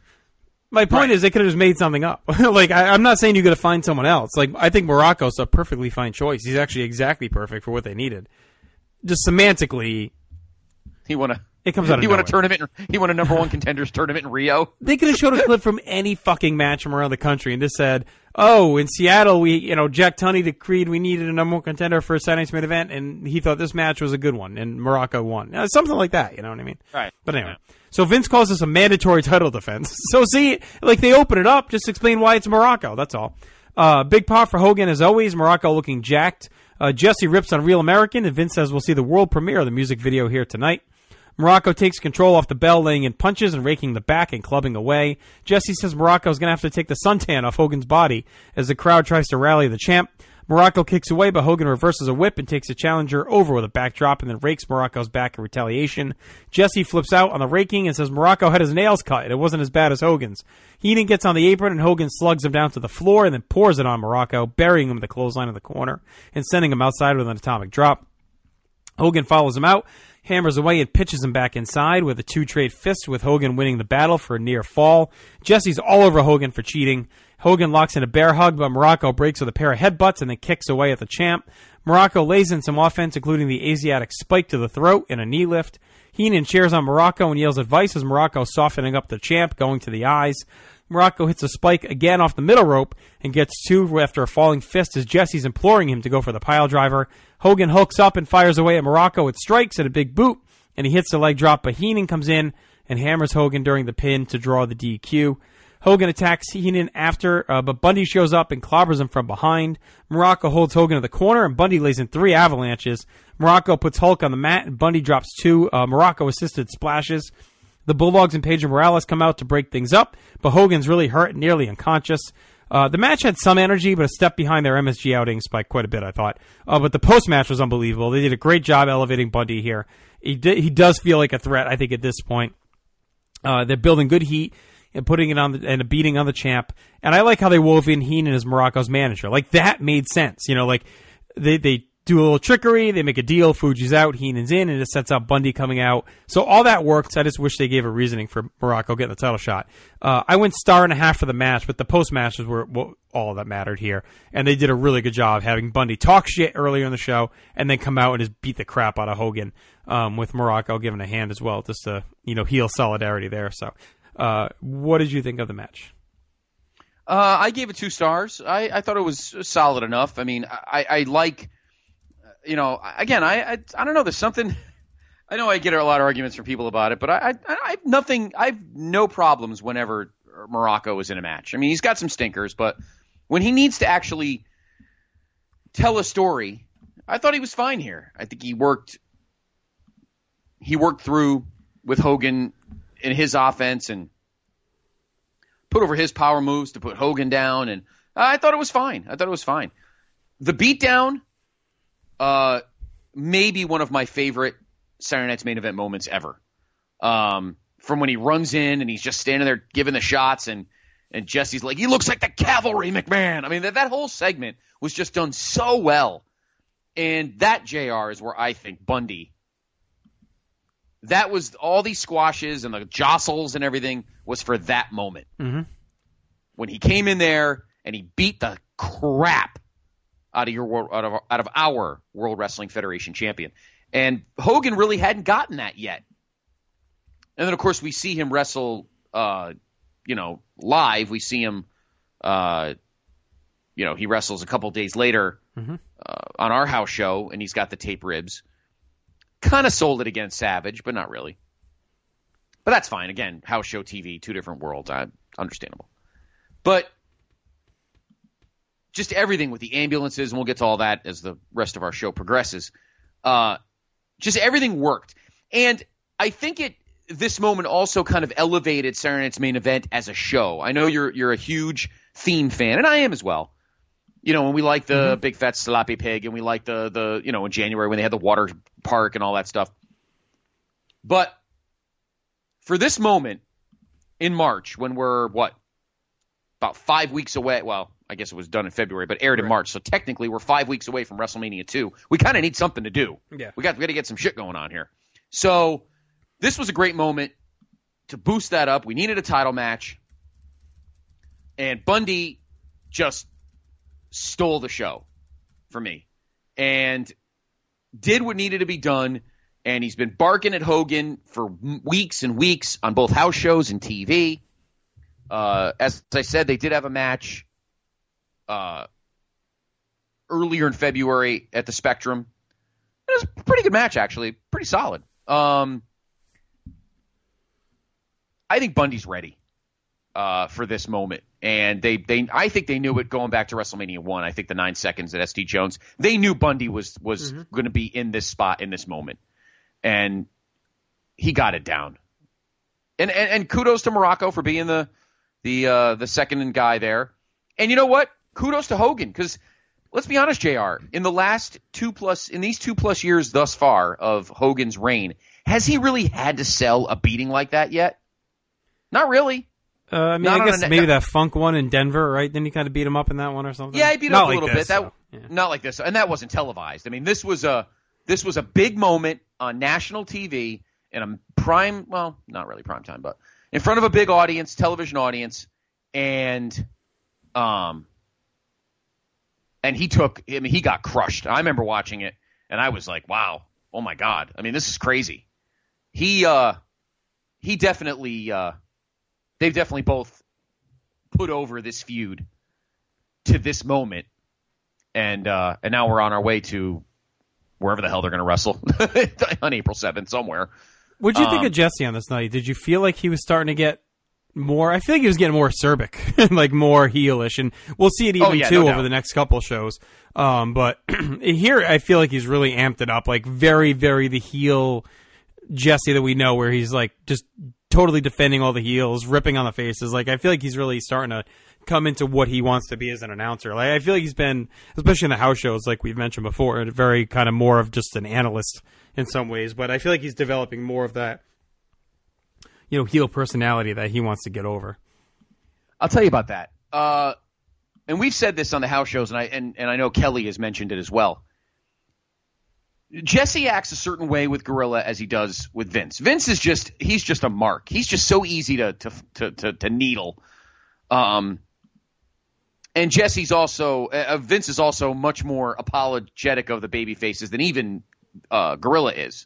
My point right. is they could have just made something up. Like, I, I'm not saying you're going to find someone else. Like, I think Morocco's a perfectly fine choice. He's actually exactly perfect for what they needed. Just semantically. He won a... It comes out of He nowhere. won a tournament. He won a number one contenders tournament in Rio. They could have showed a clip from any fucking match from around the country and just said, "Oh, in Seattle, we, you know, Jack Tunney decreed we needed a number one contender for a Saturday Night's Main Event, and he thought this match was a good one, and Morocco won." Uh, something like that. You know what I mean? Right. But anyway, yeah. So Vince calls this a mandatory title defense. So see, like they open it up, just explain why it's Morocco. That's all. Uh, big pop for Hogan as always. Morocco looking jacked. Uh, Jesse rips on Real American, and Vince says we'll see the world premiere of the music video here tonight. Morocco takes control off the bell, laying in punches and raking the back and clubbing away. Jesse says Morocco's going to have to take the suntan off Hogan's body as the crowd tries to rally the champ. Morocco kicks away, but Hogan reverses a whip and takes the challenger over with a backdrop and then rakes Morocco's back in retaliation. Jesse flips out on the raking and says Morocco had his nails cut and it wasn't as bad as Hogan's. Heenan gets on the apron and Hogan slugs him down to the floor and then pours it on Morocco, burying him in the clothesline of the corner and sending him outside with an atomic drop. Hogan follows him out, hammers away and pitches him back inside with a two-trade fist, with Hogan winning the battle for a near fall. Jesse's all over Hogan for cheating. Hogan locks in a bear hug, but Morocco breaks with a pair of headbutts and then kicks away at the champ. Morocco lays in some offense, including the Asiatic spike to the throat and a knee lift. Heenan cheers on Morocco and yells advice as Morocco softening up the champ, going to the eyes. Morocco hits a spike again off the middle rope and gets two after a falling fist as Jesse's imploring him to go for the pile driver. Hogan hooks up and fires away at Morocco with strikes and a big boot, and he hits the leg drop, but Heenan comes in and hammers Hogan during the pin to draw the D Q. Hogan attacks Heenan after, uh, but Bundy shows up and clobbers him from behind. Morocco holds Hogan in the corner, and Bundy lays in three avalanches. Morocco puts Hulk on the mat, and Bundy drops two uh, Morocco-assisted splashes. The Bulldogs and Pedro Morales come out to break things up, but Hogan's really hurt and nearly unconscious. Uh, the match had some energy, but a step behind their M S G outings by quite a bit, I thought. Uh, but the post-match was unbelievable. They did a great job elevating Bundy here. He, did, he does feel like a threat, I think, at this point. Uh, they're building good heat and putting it on the, and a beating on the champ. And I like how they wove in Heenan as Morocco's manager. Like, that made sense. You know, like, they, they do a little trickery, they make a deal, Fuji's out, Heenan's in, and it sets up Bundy coming out. So all that works. I just wish they gave a reasoning for Morocco getting the title shot. Uh, I went star and a half for the match, but the post-matches were what, all that mattered here. And they did a really good job having Bundy talk shit earlier in the show and then come out and just beat the crap out of Hogan, um, with Morocco giving a hand as well, just to, you know, heel solidarity there. So, uh, what did you think of the match? Uh, I gave it two stars. I, I thought it was solid enough. I mean, I, I like... You know, again, I, I I don't know. There's something. I know I get a lot of arguments from people about it, but I, I I have nothing. I have no problems whenever Morocco is in a match. I mean, he's got some stinkers, but when he needs to actually tell a story, I thought he was fine here. I think he worked. He worked through with Hogan in his offense and put over his power moves to put Hogan down, and I thought it was fine. I thought it was fine. The beatdown. Uh, maybe one of my favorite Saturday Night's Main Event moments ever. Um, from when he runs in and he's just standing there giving the shots, and, and Jesse's like, he looks like the cavalry, McMahon. I mean, that, that whole segment was just done so well. And that, J R, is where I think Bundy, that was all these squashes and the jostles and everything was for that moment. Mm-hmm. When he came in there and he beat the crap out of your world, out of out of our World Wrestling Federation champion, and Hogan really hadn't gotten that yet. And then, of course, we see him wrestle, uh, you know, live. We see him, uh, you know, he wrestles a couple days later mm-hmm. uh, on our house show, and he's got the tape ribs. Kind of sold it against Savage, but not really. But that's fine. Again, house show T V, two different worlds. Uh, understandable. But just everything with the ambulances, and we'll get to all that as the rest of our show progresses. Uh, just everything worked. And I think it this moment also kind of elevated Saturday Night's Main Event as a show. I know you're you're a huge theme fan, and I am as well. You know, when we like the mm-hmm. Big Fat Sloppy Pig, and we like the, the, you know, in January when they had the water park and all that stuff. But for this moment in March, when we're, what, about five weeks away, well, I guess it was done in February, but aired in right. March. So technically, we're five weeks away from WrestleMania two. We kind of need something to do. Yeah, we got we got to get some shit going on here. So this was a great moment to boost that up. We needed a title match, and Bundy just stole the show for me and did what needed to be done. And he's been barking at Hogan for weeks and weeks on both house shows and T V. Uh, as I said, they did have a match uh, earlier in February at the Spectrum. It was a pretty good match, actually. Pretty solid. Um, I think Bundy's ready uh, for this moment. And they, they, I think they knew it going back to WrestleMania one. I think the nine seconds at S D Jones. They knew Bundy was, was mm-hmm. going to be in this spot in this moment. And he got it down. And, and, and kudos to Morocco for being the the uh, the second guy there. And you know what? Kudos to Hogan, because let's be honest, J R, in the last two plus in these two plus years thus far of Hogan's reign, has he really had to sell a beating like that yet? Not really. Uh, I mean, Not I guess a, maybe that Funk one in Denver, right? Didn't he kind of beat him up in that one or something? Yeah, he beat him not up like a little this, bit. That so, yeah. Not like this, and that wasn't televised. I mean, this was a this was a big moment on national T V in a prime, well, not really prime time, but in front of a big audience, television audience, and um, and he took. I mean, he got crushed. I remember watching it, and I was like, "Wow, oh my God! I mean, this is crazy." He uh, he definitely, uh, they've definitely both put over this feud to this moment, and uh, and now we're on our way to wherever the hell they're going to wrestle on April seventh somewhere. What did you um, think of Jesse on this night? Did you feel like he was starting to get more. I feel like he was getting more acerbic, like more heelish, and we'll see it even oh, yeah, too no over doubt. the next couple shows. Um, but here, I feel like he's really amped it up, like very, very the heel Jesse that we know, where he's like just totally defending all the heels, ripping on the faces. Like I feel like he's really starting to come into what he wants to be as an announcer. Like I feel like he's been, especially in the house shows, like we've mentioned before, very kind of more of just an analyst in some ways. But I feel like he's developing more of that, you know, heel personality that he wants to get over. I'll tell you about that. Uh, and we've said this on the house shows, and I and, and I know Kelly has mentioned it as well. Jesse acts a certain way with Gorilla as he does with Vince. Vince is just he's just a mark. He's just so easy to to to to, to needle. Um, and Jesse's also uh, Vince is also much more apologetic of the baby faces than even uh, Gorilla is.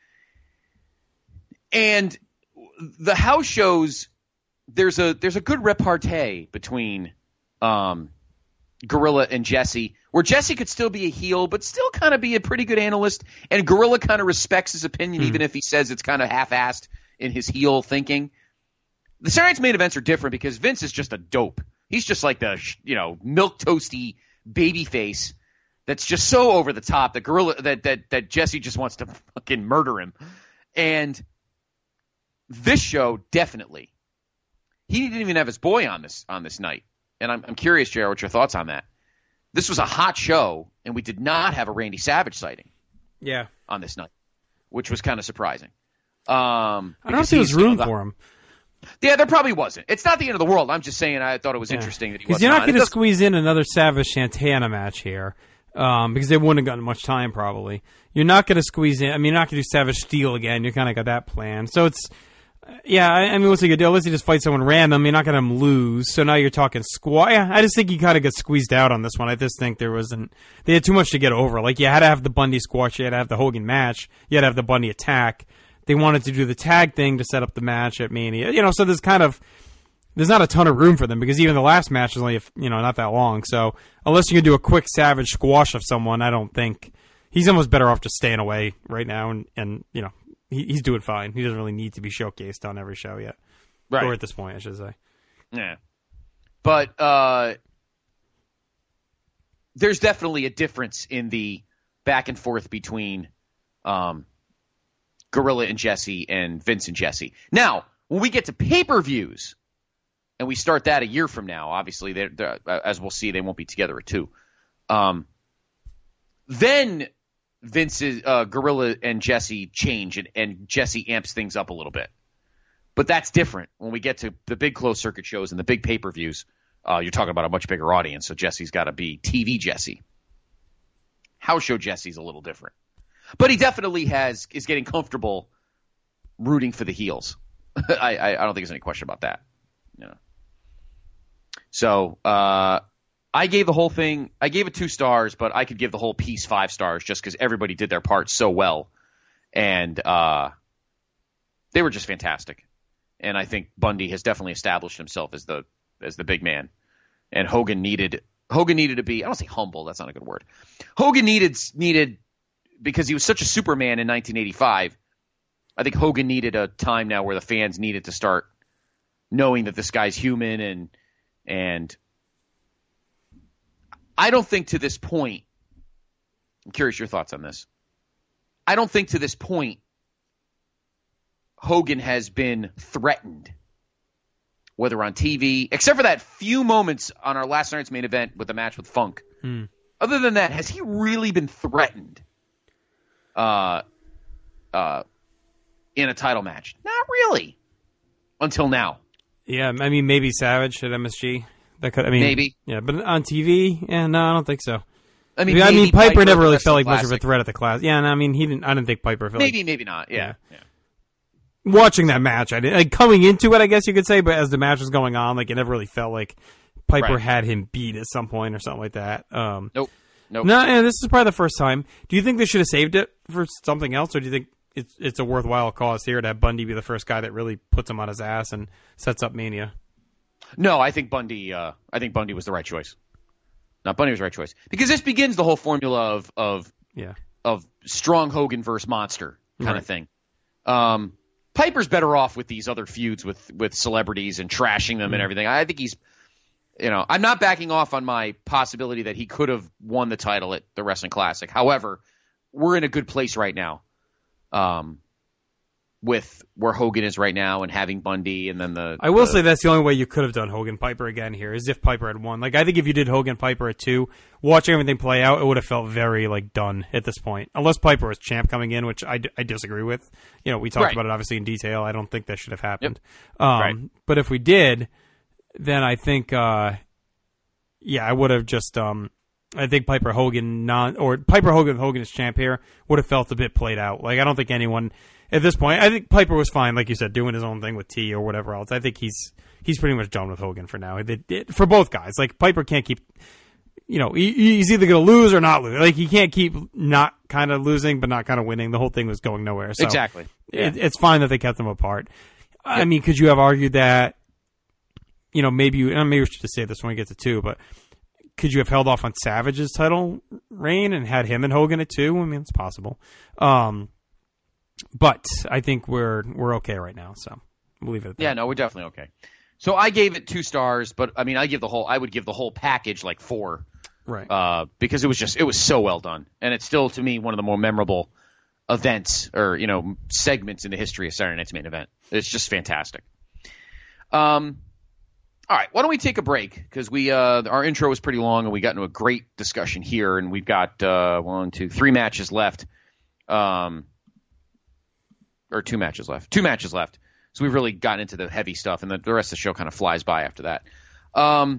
And the house shows, there's a there's a good repartee between um, Gorilla and Jesse, where Jesse could still be a heel, but still kind of be a pretty good analyst, and Gorilla kind of respects his opinion, mm-hmm. even if he says it's kind of half-assed in his heel thinking. The Saturday Night's Main Events are different because Vince is just a dope. He's just like the, you know, milk toasty baby face that's just so over the top that Gorilla that that that Jesse just wants to fucking murder him. And this show, definitely. He didn't even have his boy on this on this night. And I'm I'm curious, J R, what your thoughts on that? This was a hot show, and we did not have a Randy Savage sighting. Yeah. On this night, which was kind of surprising. Um, I don't know if there was room for him. Yeah, there probably wasn't. It's not the end of the world. I'm just saying I thought it was yeah. interesting that he wasn't. Because you're not going to squeeze in another Savage Santana match here, um, because they wouldn't have gotten much time probably. You're not going to squeeze in. I mean, you're not going to do Savage Steel again. You kind of got that planned. So it's, yeah. I, I mean, what's he going to do? Unless he just fight someone random, you're not going to him lose. So now you're talking squash. Yeah, I just think he kind of got squeezed out on this one. I just think there wasn't. They had too much to get over. Like you had to have the Bundy squash. You had to have the Hogan match. You had to have the Bundy attack. They wanted to do the tag thing to set up the match at Mania. You know, so there's kind of, there's not a ton of room for them because even the last match is only, you know, not that long. So unless you can do a quick Savage squash of someone, I don't think, he's almost better off just staying away right now. And, and you know, he, he's doing fine. He doesn't really need to be showcased on every show yet. Right. Or at this point, I should say. Yeah. But uh, there's definitely a difference in the back and forth between um, Gorilla and Jesse and Vince and Jesse. Now, when we get to pay-per-views, and we start that a year from now, obviously, they're, they're, as we'll see, they won't be together at two. Um, then Vince's uh, Gorilla and Jesse change, and, and Jesse amps things up a little bit. But that's different when we get to the big closed circuit shows and the big pay-per-views. Uh, you're talking about a much bigger audience, so Jesse's got to be T V Jesse. House show Jesse's a little different. But he definitely has is getting comfortable rooting for the heels. I, I, I don't think there's any question about that. You know. So uh, I gave the whole thing. I gave it two stars, but I could give the whole piece five stars just because everybody did their part so well, and uh, they were just fantastic. And I think Bundy has definitely established himself as the as the big man. And Hogan needed Hogan needed to be. I don't say humble. That's not a good word. Hogan needed needed. Because he was such a Superman in nineteen eighty-five, I think Hogan needed a time now where the fans needed to start knowing that this guy's human, and and I don't think to this point, I'm curious your thoughts on this. I don't think to this point Hogan has been threatened, whether on T V, except for that few moments on our last night's main event with the match with Funk. Hmm. Other than that, has he really been threatened? Uh, uh, in a title match? Not really. Until now. Yeah, I mean, maybe Savage at M S G. That could, I mean, maybe. Yeah, but on T V, yeah, no, I don't think so. I mean, I mean, Piper, Piper never really felt like classic. much of a threat at the class. Yeah, no, I mean, he didn't. I didn't think Piper felt maybe, like, maybe not. Yeah, yeah. yeah. Watching that match, I did like, coming into it, I guess you could say, but as the match was going on, like it never really felt like Piper right. had him beat at some point or something like that. Um, nope. Nope. No, and this is probably the first time. Do you think they should have saved it for something else, or do you think it's it's a worthwhile cause here to have Bundy be the first guy that really puts him on his ass and sets up Mania? No, I think Bundy. Uh, I think Bundy was the right choice. Not Bundy was the right choice because this begins the whole formula of of yeah. of strong Hogan versus monster kind right. of thing. Um, Piper's better off with these other feuds with, with celebrities and trashing them mm. and everything. I think he's, you know, I'm not backing off on my possibility that he could have won the title at the Wrestling Classic. However, we're in a good place right now. Um, with where Hogan is right now and having Bundy and then the... I will the, say that's the only way you could have done Hogan Piper again here, is if Piper had won. Like, I think if you did Hogan Piper at two, watching everything play out, it would have felt very, like, done at this point. Unless Piper was champ coming in, which I, d- I disagree with. You know, we talked right. about it obviously in detail. I don't think that should have happened. Yep. Um, right. But if we did, then I think, uh, yeah, I would have just... Um, I think Piper Hogan non or Piper Hogan Hogan as champ here would have felt a bit played out. Like, I don't think anyone at this point. I think Piper was fine, like you said, doing his own thing with T or whatever else. I think he's he's pretty much done with Hogan for now. It, it, for both guys, like Piper can't keep. You know, he, he's either going to lose or not lose. Like, he can't keep not kind of losing but not kind of winning. The whole thing was going nowhere. So exactly. Yeah. It, it's fine that they kept them apart. Yeah. I mean, could you have argued that? You know, maybe you, maybe we should just say this when we get to two, but. Could you have held off on Savage's title reign and had him and Hogan at two? I mean, it's possible. Um, but I think we're we're okay right now, so we'll leave it at that. Yeah, no, we're definitely okay. So I gave it two stars, but I mean, I give the whole I would give the whole package like four, right? Uh, because it was just it was so well done, and it's still to me one of the more memorable events or you know segments in the history of Saturday Night's Main Event. It's just fantastic. Um. All right, why don't we take a break? Because we uh, our intro was pretty long, and we got into a great discussion here, and we've got uh, one, two, three matches left, um, or two matches left, two matches left. So we've really gotten into the heavy stuff, and the, the rest of the show kind of flies by after that. Um,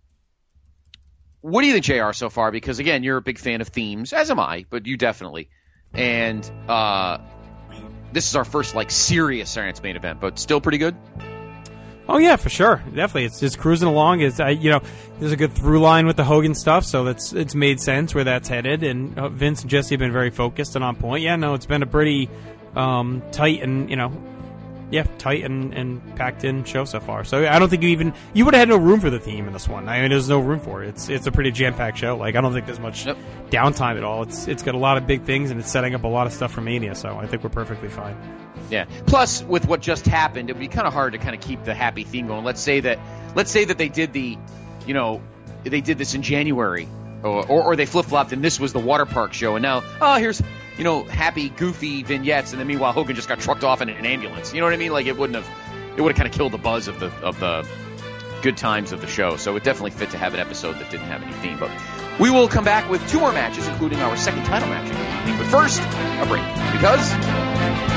what do you think, J R, so far? Because again, you're a big fan of themes, as am I, but you definitely. And uh, this is our first like serious Saturday Night's Main Event, but still pretty good. Oh yeah, for sure, definitely. It's just cruising along. It's uh, you know, there's a good through line with the Hogan stuff, so that's it's made sense where that's headed. And uh, Vince and Jesse have been very focused and on point. Yeah, no, it's been a pretty um, tight and you know, yeah, tight and, and packed in show so far. So I don't think you even you would have had no room for the theme in this one. I mean, there's no room for it. It's it's a pretty jam packed show. Like I don't think there's much yep. downtime at all. It's it's got a lot of big things and it's setting up a lot of stuff for Mania. So I think we're perfectly fine. Yeah. Plus, with what just happened, it would be kind of hard to kind of keep the happy theme going. Let's say that, let's say that they did the, you know, they did this in January, or or, or they flip flopped, and this was the water park show, and now, oh, here's, you know, happy, goofy vignettes, and then meanwhile Hogan just got trucked off in an ambulance. You know what I mean? Like it wouldn't have, it would have kind of killed the buzz of the of the good times of the show. So it definitely fit to have an episode that didn't have any theme. But we will come back with two more matches, including our second title match of the evening. But first, a break because.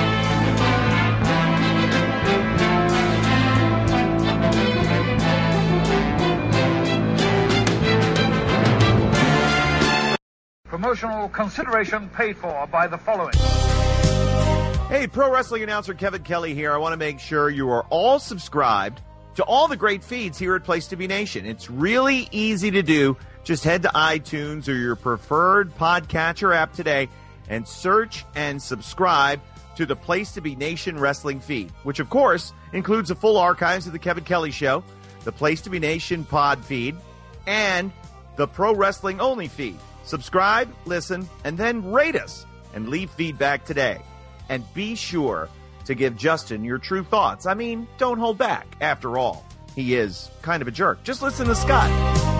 Promotional consideration paid for by the following. Hey, pro wrestling announcer Kevin Kelly here. I want to make sure you are all subscribed to all the great feeds here at Place to Be Nation. It's really easy to do. Just head to iTunes or your preferred podcatcher app today and search and subscribe to the Place to Be Nation wrestling feed, which of course includes the full archives of the Kevin Kelly Show, the Place to Be Nation pod feed, and the Pro Wrestling Only feed. Subscribe, listen, and then rate us and leave feedback today. And be sure to give Justin your true thoughts. I mean, don't hold back. After all, he is kind of a jerk. Just listen to Scott.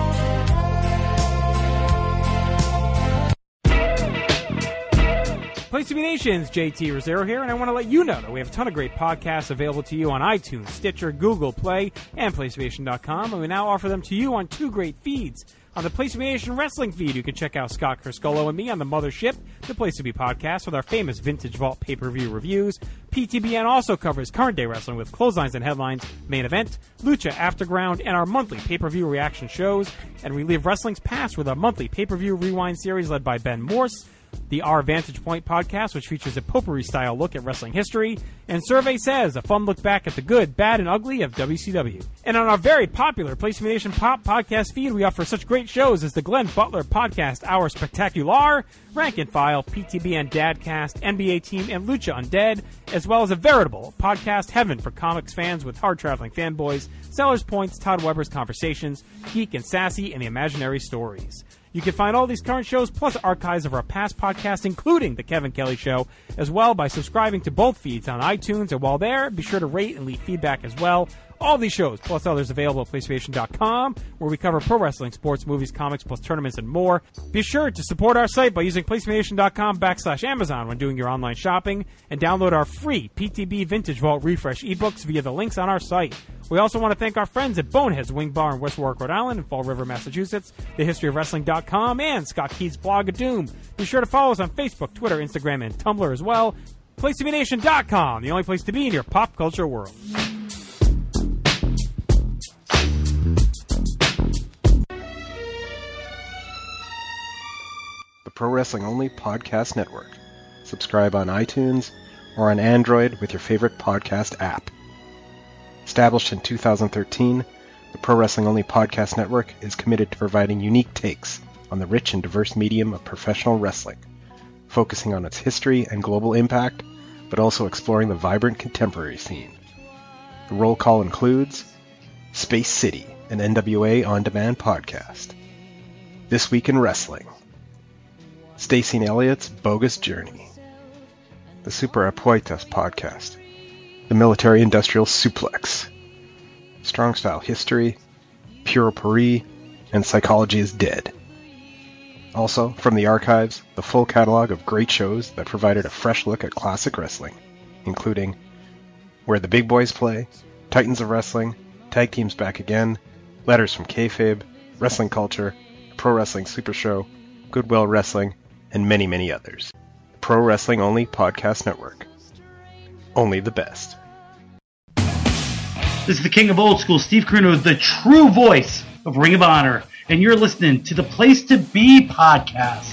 Place to Be Nation's J T Rosero here, and I want to let you know that we have a ton of great podcasts available to you on iTunes, Stitcher, Google Play, and Place to Be Nation dot com, and we now offer them to you on two great feeds. On the Place to Be Nation Wrestling feed, you can check out Scott Criscolo and me on the Mothership, the Place to Be podcast, with our famous Vintage Vault pay-per-view reviews. P T B N also covers current day wrestling with Clotheslines and Headlines, Main Event, Lucha Afterground, and our monthly pay-per-view reaction shows. And we live wrestling's past with our monthly pay-per-view rewind series led by Ben Morse. The Our Vantage Point podcast, which features a potpourri-style look at wrestling history, and Survey Says, a fun look back at the good, bad, and ugly of W C W. And on our very popular Place to Be Nation Pop podcast feed, we offer such great shows as the Glenn Butler Podcast, Our Spectacular, Rank and File, P T B N Dadcast, N B A Team, and Lucha Undead, as well as a veritable podcast heaven for comics fans with hard-traveling fanboys, Sellers Points, Todd Weber's Conversations, Geek and Sassy, and the Imaginary Stories. You You can find all these current shows plus archives of our past podcasts, including The Kevin Kelly Show, as well by subscribing to both feeds on iTunes. And while there, be sure to rate and leave feedback as well. All these shows, plus others, available at PlayStation dot com, where we cover pro wrestling, sports, movies, comics, plus tournaments and more. Be sure to support our site by using PlayStation dot com backslash Amazon when doing your online shopping, and download our free P T B Vintage Vault Refresh ebooks via the links on our site. We also want to thank our friends at Boneheads Wing Bar in West Warwick, Rhode Island, and Fall River, Massachusetts, the history of wrestling dot com, and Scott Keith's blog of Doom. Be sure to follow us on Facebook, Twitter, Instagram, and Tumblr as well. Place to Be Nation dot com, the only place to be in your pop culture world. Pro Wrestling Only Podcast Network. Subscribe on iTunes or on Android with your favorite podcast app. Established in two thousand thirteen, the Pro Wrestling Only Podcast Network is committed to providing unique takes on the rich and diverse medium of professional wrestling, focusing on its history and global impact, but also exploring the vibrant contemporary scene. The roll call includes Space City, an N W A on-demand podcast. This Week in Wrestling, Stacey and Elliott's Bogus Journey, the Super Apuestas podcast, the Military Industrial Suplex, Strong Style History, Puro Paris, and Psychology is Dead. Also, from the archives, the full catalog of great shows that provided a fresh look at classic wrestling, including Where the Big Boys Play, Titans of Wrestling, Tag Teams Back Again, Letters from Kayfabe, Wrestling Culture, Pro Wrestling Super Show, Goodwill Wrestling, and many, many others. Pro Wrestling Only Podcast Network. Only the best. This is the king of old school, Steve Corino, the true voice of Ring of Honor, and you're listening to the Place to Be podcast.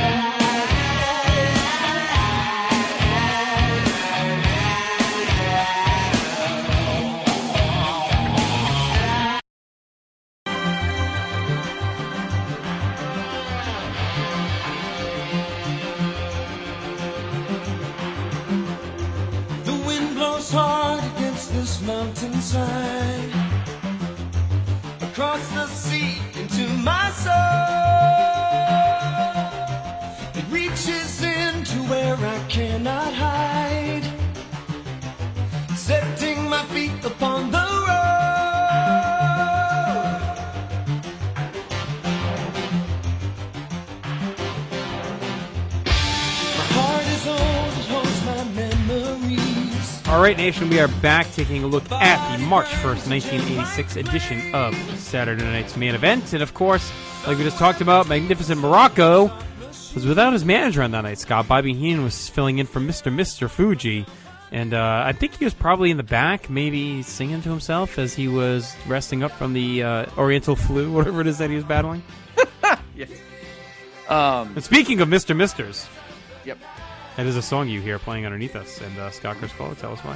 Mountainside, across the sea into my soul. It reaches into where I cannot hide, setting my feet upon the road. My heart is old, it holds my memories. All right, Nation, we are back taking a look at the March first, nineteen eighty-six edition of Saturday Night's Main Event. And, of course, like we just talked about, Magnificent Morocco was without his manager on that night, Scott. Bobby Heenan was filling in for Mister Mister Fuji. And uh, I think he was probably in the back, maybe singing to himself as he was resting up from the uh, Oriental flu, whatever it is that he was battling. Yes. Um, and speaking of Mister Misters. Yep. That is a song you hear playing underneath us. And uh, Scott Criscola, tell us why.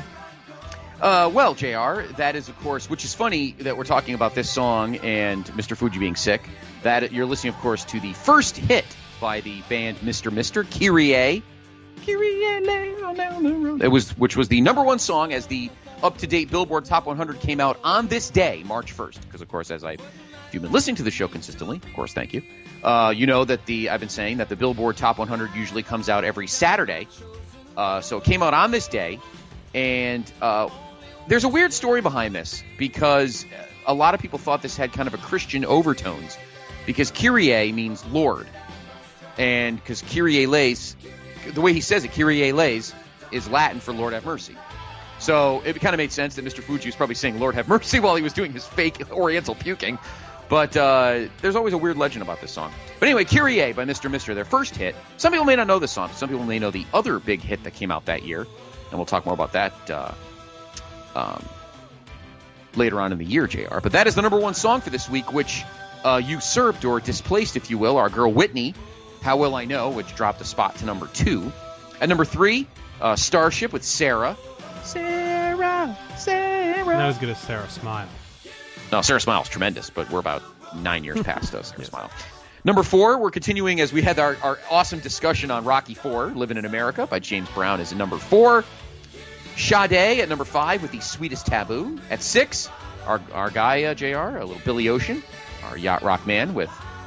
Uh, well, J R, that is, of course, which is funny that we're talking about this song and Mister Fuji being sick. That you're listening, of course, to the first hit by the band Mister Mister, Kyrie. Kyrie, lay on down the road. It was, which was the number one song as the up-to-date Billboard Top one hundred came out on this day, March first. Because, of course, as I, if you've been listening to the show consistently, of course, thank you. Uh, you know that the I've been saying that the Billboard Top one hundred usually comes out every Saturday. Uh, so it came out on this day, and uh, there's a weird story behind this because a lot of people thought this had kind of a Christian overtones because Kyrie means Lord, and because Kyrie eleis, the way he says it, Kyrie eleis, is Latin for Lord have mercy. So it kind of made sense that Mister Fuji was probably saying Lord have mercy while he was doing his fake Oriental puking. But uh, there's always a weird legend about this song. But anyway, Kyrie by Mister Mister, their first hit. Some people may not know this song. Some people may know the other big hit that came out that year. And we'll talk more about that uh, um, later on in the year, J R. But that is the number one song for this week, which uh, usurped or displaced, if you will, our girl Whitney, How Will I Know, which dropped a spot to number two. At number three, uh, Starship with Sarah. Sarah, Sarah. Not as good as Sarah Smile. No, Sarah Smile's tremendous, but we're about nine years past us, Sarah yes. Smile. Number four, we're continuing as we had our, our awesome discussion on Rocky four, Living in America by James Brown is at number four. Sade at number five with The Sweetest Taboo. At six, our our guy, uh, J R, a little Billy Ocean, our yacht rock man with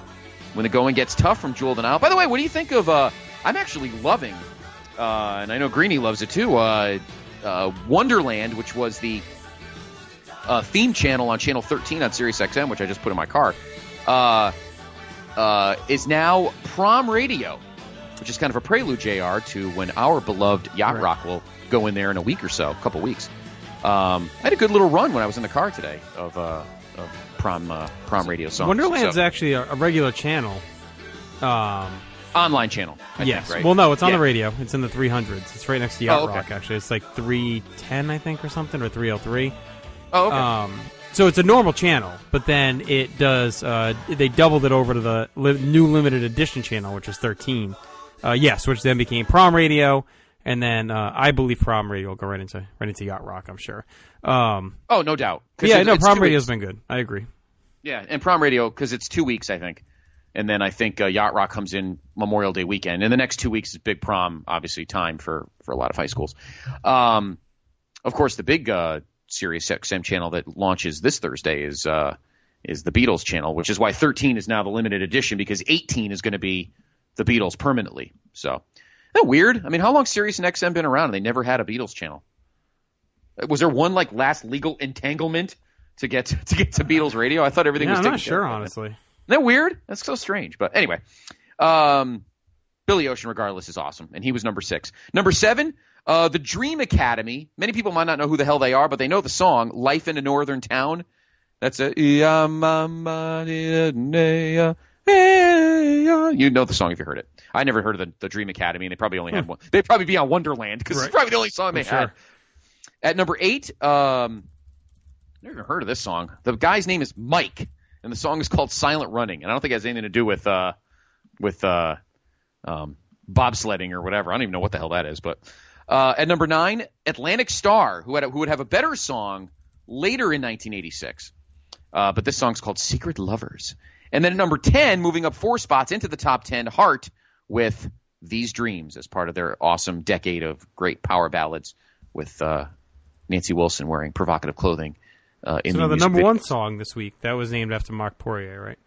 When the Going Gets Tough from Jewel Denial. By the way, what do you think of, uh, I'm actually loving, uh, and I know Greenie loves it too, uh, uh, Wonderland, which was the uh, theme channel on Channel thirteen on Sirius X M, which I just put in my car, uh, uh, is now Prom Radio, which is kind of a prelude, J R, to when our beloved Yacht right. Rock will go in there in a week or so, a couple weeks. Um, I had a good little run when I was in the car today of, uh, of prom uh, prom radio songs. Wonderland's so. actually a, a regular channel. Um, Online channel, I yes. think, right? Well, no, it's on yeah. the radio. It's in the three hundreds. It's right next to Yacht oh, okay. Rock, actually. It's like three ten, I think, or something, or three oh three. Oh, okay. Um, so it's a normal channel, but then it does, uh, they doubled it over to the li- new limited edition channel, which is thirteen. Uh, yes, which then became Prom Radio, and then uh, I believe Prom Radio will go right into right into Yacht Rock, I'm sure. Um, oh, no doubt. Yeah, it, no, Prom Radio's weeks. been good. I agree. Yeah, and Prom Radio, because it's two weeks, I think. And then I think uh, Yacht Rock comes in Memorial Day weekend. And the next two weeks is big prom, obviously, time for, for a lot of high schools. Um, of course, the big uh, Sirius X M channel that launches this Thursday is uh, is the Beatles channel, which is why thirteen is now the limited edition, because eighteen is going to be the Beatles permanently. So, isn't that weird? I mean, how long has Sirius and X M been around and they never had a Beatles channel? Was there one, like, last legal entanglement to get to, to get to Beatles radio? I thought everything yeah, was I'm taken not sure, care of. honestly. Isn't that weird? That's so strange. But anyway, um, Billy Ocean, regardless, is awesome. And he was number six. Number seven, uh, the Dream Academy. Many people might not know who the hell they are, but they know the song, Life in a Northern Town. That's a... You know the song if you heard it. I never heard of the, the Dream Academy, and they probably only had one. They'd probably be on Wonderland, because right. it's probably the only song they For had. sure. At number eight, um, never even heard of this song. The guy's name is Mike, and the song is called Silent Running. And I don't think it has anything to do with uh, with uh, um, bobsledding or whatever. I don't even know what the hell that is. But uh, at number nine, Atlantic Starr, who had a, who would have a better song later in nineteen eighty-six. Uh, but this song's called Secret Lovers. And then at number ten, moving up four spots into the top ten, Heart with These Dreams as part of their awesome decade of great power ballads with uh, Nancy Wilson wearing provocative clothing. Uh, in so the now the music number videos. one song this week, that was named after Marc Poirier, right?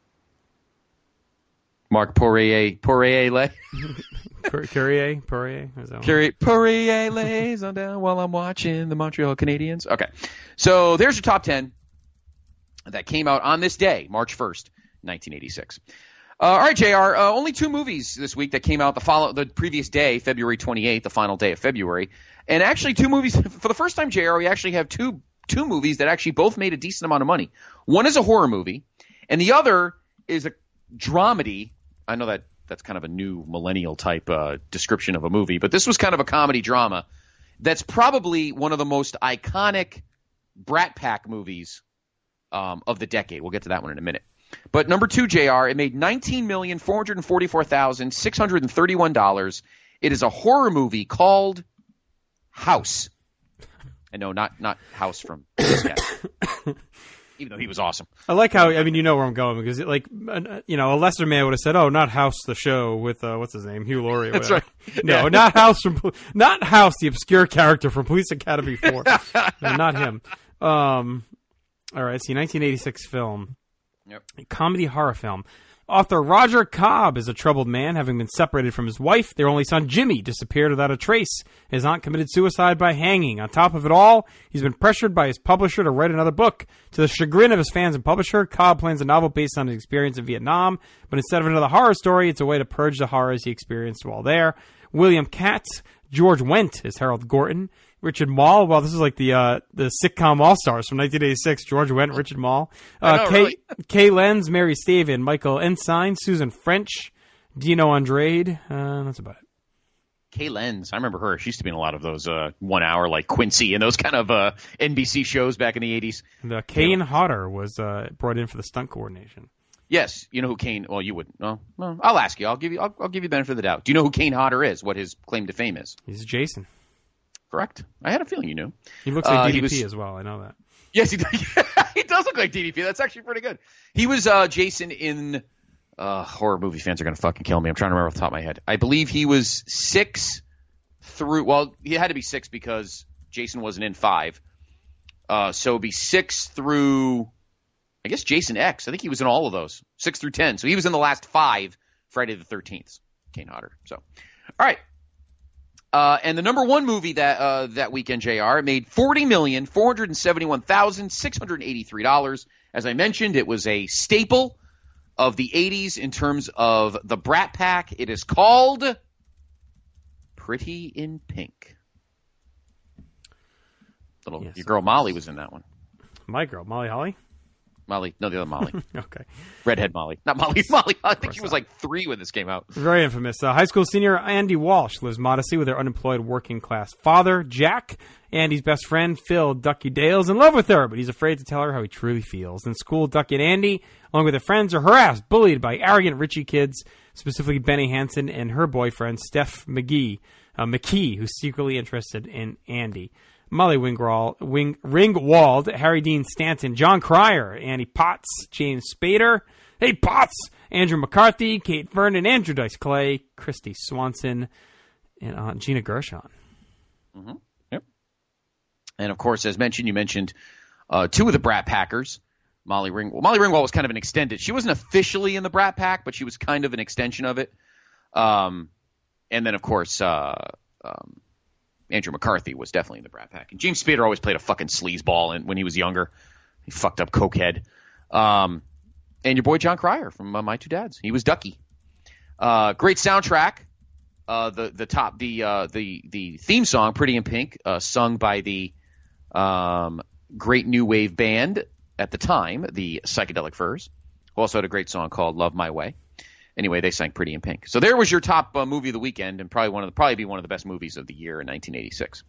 Marc Poirier, Poirier lay. Poirier, Poirier, is that one? Poirier, Poirier lays on down while I'm watching the Montreal Canadiens. Okay, so there's your top ten that came out on this day, March first, nineteen eighty-six. Uh, all right, J R, uh, only two movies this week that came out the follow the previous day, February twenty-eighth, the final day of February. And actually two movies, for the first time, J R, we actually have two two movies that actually both made a decent amount of money. One is a horror movie, and the other is a dramedy. I know that that's kind of a new millennial type uh, description of a movie, but this was kind of a comedy drama that's probably one of the most iconic Brat Pack movies um, of the decade. We'll get to that one in a minute. But number two, J R, it made nineteen million four hundred forty-four thousand six hundred thirty-one dollars. It is a horror movie called House. And no, not not House from even though he was awesome. I like how, I mean, you know where I'm going, because, it, like, uh, you know, a lesser man would have said, oh, not House the show with, uh, what's his name, Hugh Laurie. Or That's whatever. right. No, Yeah. not House from, not House, the obscure character from Police Academy four. No, not him. Um, all right, see, nineteen eighty-six film. Yep. A comedy horror film. Author Roger Cobb is a troubled man, having been separated from his wife. Their only son, Jimmy, disappeared without a trace. His aunt committed suicide by hanging. On top of it all, he's been pressured by his publisher to write another book. To the chagrin of his fans and publisher, Cobb plans a novel based on his experience in Vietnam, but instead of another horror story, it's a way to purge the horrors he experienced while there. William Katz, George Wendt is Harold Gorton. Richard Mall, well, this is like the uh, the sitcom All-Stars from nineteen eighty-six. George Wendt, Richard Mall. Uh, I know, Kay, really. Kay Lenz, Mary Stavin, Michael Ensign, Susan French, Dino Andrade. Uh, that's about it. Kay Lenz, I remember her. She used to be in a lot of those uh, one hour like Quincy and those kind of uh, N B C shows back in the eighties. And, uh, Kane Hodder was uh, brought in for the stunt coordination. Yes, you know who Kane. Well, you wouldn't. Well, well, I'll ask you. I'll give you. I'll, I'll give you the benefit of the doubt. Do you know who Kane Hodder is? What his claim to fame is? He's Jason. Correct. I had a feeling you knew. He looks like Uh, D he D P was- as well. I know that. Yes, he does. He does look like D D P. That's actually pretty good. He was uh, Jason in uh, horror movie fans are gonna fucking kill me. I'm trying to remember off the top of my head. I believe he was six through. Well, he had to be six because Jason wasn't in five. Uh, so it'd be six through I guess Jason X. I think he was in all of those, six through ten. So he was in the last five Friday the thirteenth. Kane Hodder. So, all right. Uh, and the number one movie that uh, that weekend, J R, it made forty million four hundred seventy-one thousand six hundred eighty-three dollars. As I mentioned, it was a staple of the eighties in terms of the Brat Pack. It is called Pretty in Pink. Little yes. Your girl Molly was in that one. My girl, Molly Holly? Molly, no, the other Molly. Okay. Redhead Molly. Not Molly. Molly. I think she was like three when this came out. Very infamous. Uh, high school senior Andy Walsh lives modestly with her unemployed working class father, Jack. Andy's best friend, Phil Ducky Dale, is in love with her, but he's afraid to tell her how he truly feels. In school, Ducky and Andy, along with their friends, are harassed, bullied by arrogant Richie kids, specifically Benny Hansen and her boyfriend, Steph McGee, uh, McKee, who's secretly interested in Andy. Molly Wingwall, Wing, Ringwald, Harry Dean Stanton, John Cryer, Annie Potts, James Spader, hey Potts, Andrew McCarthy, Kate Vernon, Andrew Dice Clay, Christy Swanson, and uh, Gina Gershon. Mm-hmm. Yep. And of course, as mentioned, you mentioned uh, two of the Brat Packers. Molly Ringwald. Molly Ringwald was kind of an extended. She wasn't officially in the Brat Pack, but she was kind of an extension of it. Um, and then of course. Uh, um, Andrew McCarthy was definitely in the Brat Pack. And James Spader always played a fucking sleazeball and when he was younger. He fucked up cokehead. Um, and your boy John Cryer from uh, My Two Dads. He was Ducky. Uh, great soundtrack. Uh, the the top the uh, the the theme song, Pretty in Pink, uh, sung by the um, great new wave band at the time, the Psychedelic Furs, who also had a great song called Love My Way. Anyway, they sang Pretty in Pink. So there was your top uh, movie of the weekend, and probably one of the probably be one of the best movies of the year in nineteen eighty-six.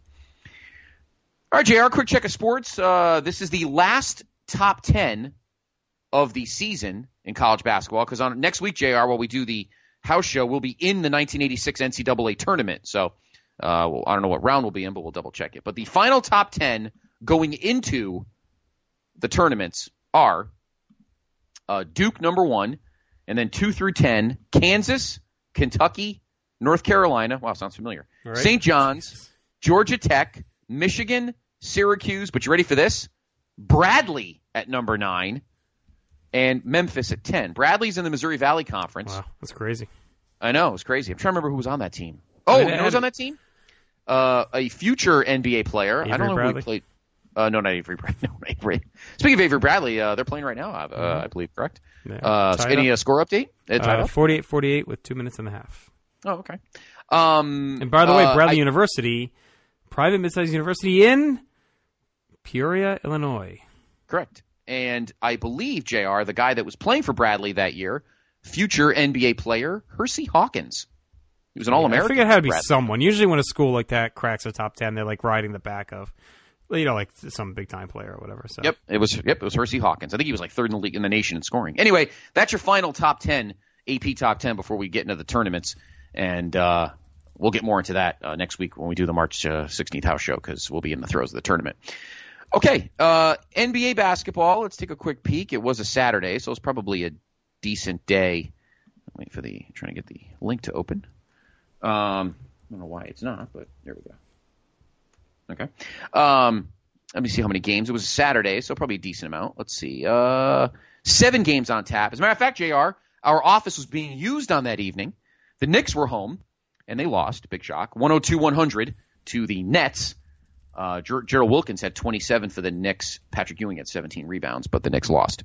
All right, J R, quick check of sports. Uh, this is the last top ten of the season in college basketball, because on next week, J R, while we do the house show, we'll be in the nineteen eighty-six N C double A tournament. So uh, well, I don't know what round we'll be in, but we'll double check it. But the final top ten going into the tournaments are uh, Duke number one. And then two through ten, Kansas, Kentucky, North Carolina. Wow, sounds familiar. Right. Saint John's, Georgia Tech, Michigan, Syracuse. But you ready for this? Bradley at number nine, and Memphis at ten. Bradley's in the Missouri Valley Conference. Wow, that's crazy. I know, it was crazy. I'm trying to remember who was on that team. Oh, you know who was on that team? Uh, a future N B A player. Avery I don't know Bradley? who he played. Uh, no, not Avery Bradley. No, Avery. Speaking of Avery Bradley, uh, they're playing right now, uh, mm-hmm. I believe, correct? Yeah. Uh, any uh, score update? Uh, forty-eight forty-eight with two minutes and a half. Oh, okay. Um, and by the way, uh, Bradley I, University, private mid-sized university in Peoria, Illinois. Correct. And I believe, J R, the guy that was playing for Bradley that year, future N B A player, Hersey Hawkins. He was an All-American. Yeah, I figured it had to be Bradley. someone. Usually when a school like that cracks a top ten, they're like riding the back of, you know, like some big-time player or whatever. So. Yep, it was. Yep, it was Hersey Hawkins. I think he was like third in the league in the nation in scoring. Anyway, that's your final top ten, A P top ten before we get into the tournaments, and uh, we'll get more into that uh, next week when we do the March uh, sixteenth house show, because we'll be in the throes of the tournament. Okay, uh, N B A basketball. Let's take a quick peek. It was a Saturday, so it's probably a decent day. Wait for the trying to get the link to open. Um, I don't know why it's not, but there we go. Okay. Um, let me see how many games. It was a Saturday, so probably a decent amount. Let's see. Uh, seven games on tap. As a matter of fact, J R, our office was being used on that evening. The Knicks were home, and they lost. Big shock. one oh two one hundred to the Nets. Uh, Ger- Gerald Wilkins had twenty-seven for the Knicks. Patrick Ewing had seventeen rebounds, but the Knicks lost.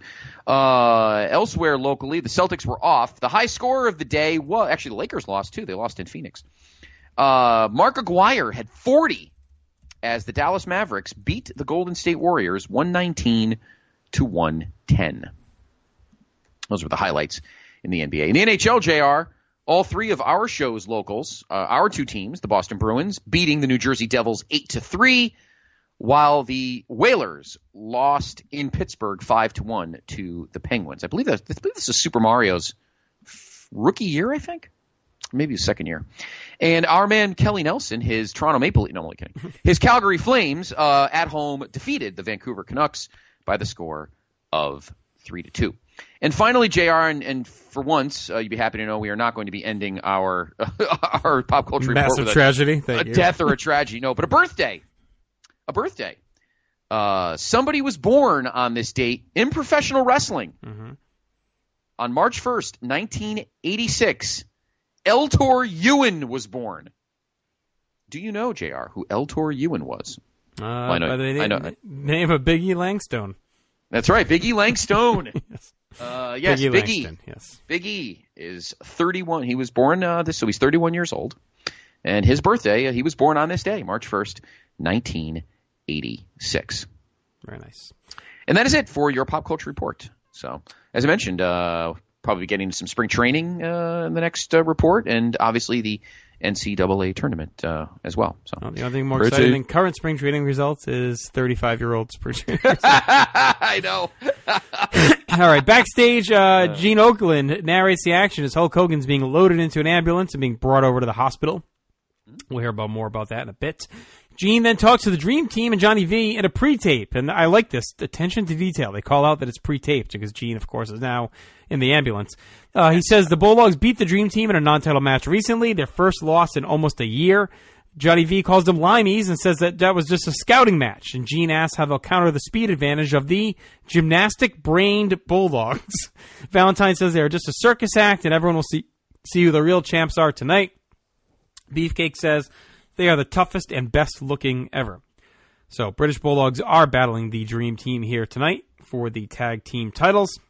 Uh, elsewhere locally, the Celtics were off. The high scorer of the day was – actually, the Lakers lost, too. They lost in Phoenix. Uh, Mark Aguirre had forty as the Dallas Mavericks beat the Golden State Warriors one nineteen to one ten. Those were the highlights in the N B A. In the N H L, J R, all three of our show's locals, uh, our two teams, the Boston Bruins, beating the New Jersey Devils eight to three, while the Whalers lost in Pittsburgh five to one to the Penguins. I believe, that, I believe this is Super Mario's rookie year, I think. Maybe his second year. And our man Kelly Nelson, his Toronto Maple Leafs, no, I'm only kidding. His Calgary Flames uh, at home defeated the Vancouver Canucks by the score of three to two. And finally, J R, and, and for once, uh, you'd be happy to know we are not going to be ending our our pop culture report massive with a, tragedy, a death or a tragedy. No, but a birthday. A birthday. Uh, somebody was born on this date in professional wrestling. Mm-hmm. On March first, nineteen eighty-six, Eltor Ewan was born. Do you know, J R, who Eltor Ewan was? Uh, well, I know, by the name, I know. name of Biggie Langstone. That's right, Biggie Langstone. yes, uh, yes Biggie Biggie. Langston, yes. Biggie is thirty-one. He was born uh, this, so he's thirty-one years old. And his birthday, uh, he was born on this day, March first, nineteen eighty-six. Very nice. And that is it for your pop culture report. So, as I mentioned, uh, probably getting some spring training uh, in the next uh, report, and obviously the N C double A tournament uh, as well. So, well, the only thing more Pretty. exciting than current spring training results is thirty-five-year-old spring training results. I know. All right, backstage, uh, Gene Okerlund narrates the action as Hulk Hogan's being loaded into an ambulance and being brought over to the hospital. We'll hear about more about that in a bit. Gene then talks to the Dream Team and Johnny V in a pre-tape, and I like this attention to detail. They call out that it's pre-taped because Gene, of course, is now in the ambulance. Uh, he says the Bulldogs beat the Dream Team in a non-title match recently, their first loss in almost a year. Johnny V calls them limeys and says that that was just a scouting match, and Gene asks how they'll counter the speed advantage of the gymnastic-brained Bulldogs. Valentine says they're just a circus act, and everyone will see see who the real champs are tonight. Beefcake says they are the toughest and best looking ever. So British Bulldogs are battling the Dream Team here tonight for the tag team titles.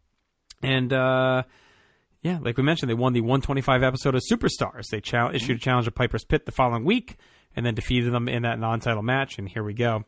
And, uh, yeah, like we mentioned, they won the one twenty-five episode of Superstars. They ch- issued a challenge at Piper's Pit the following week and then defeated them in that non-title match. And here we go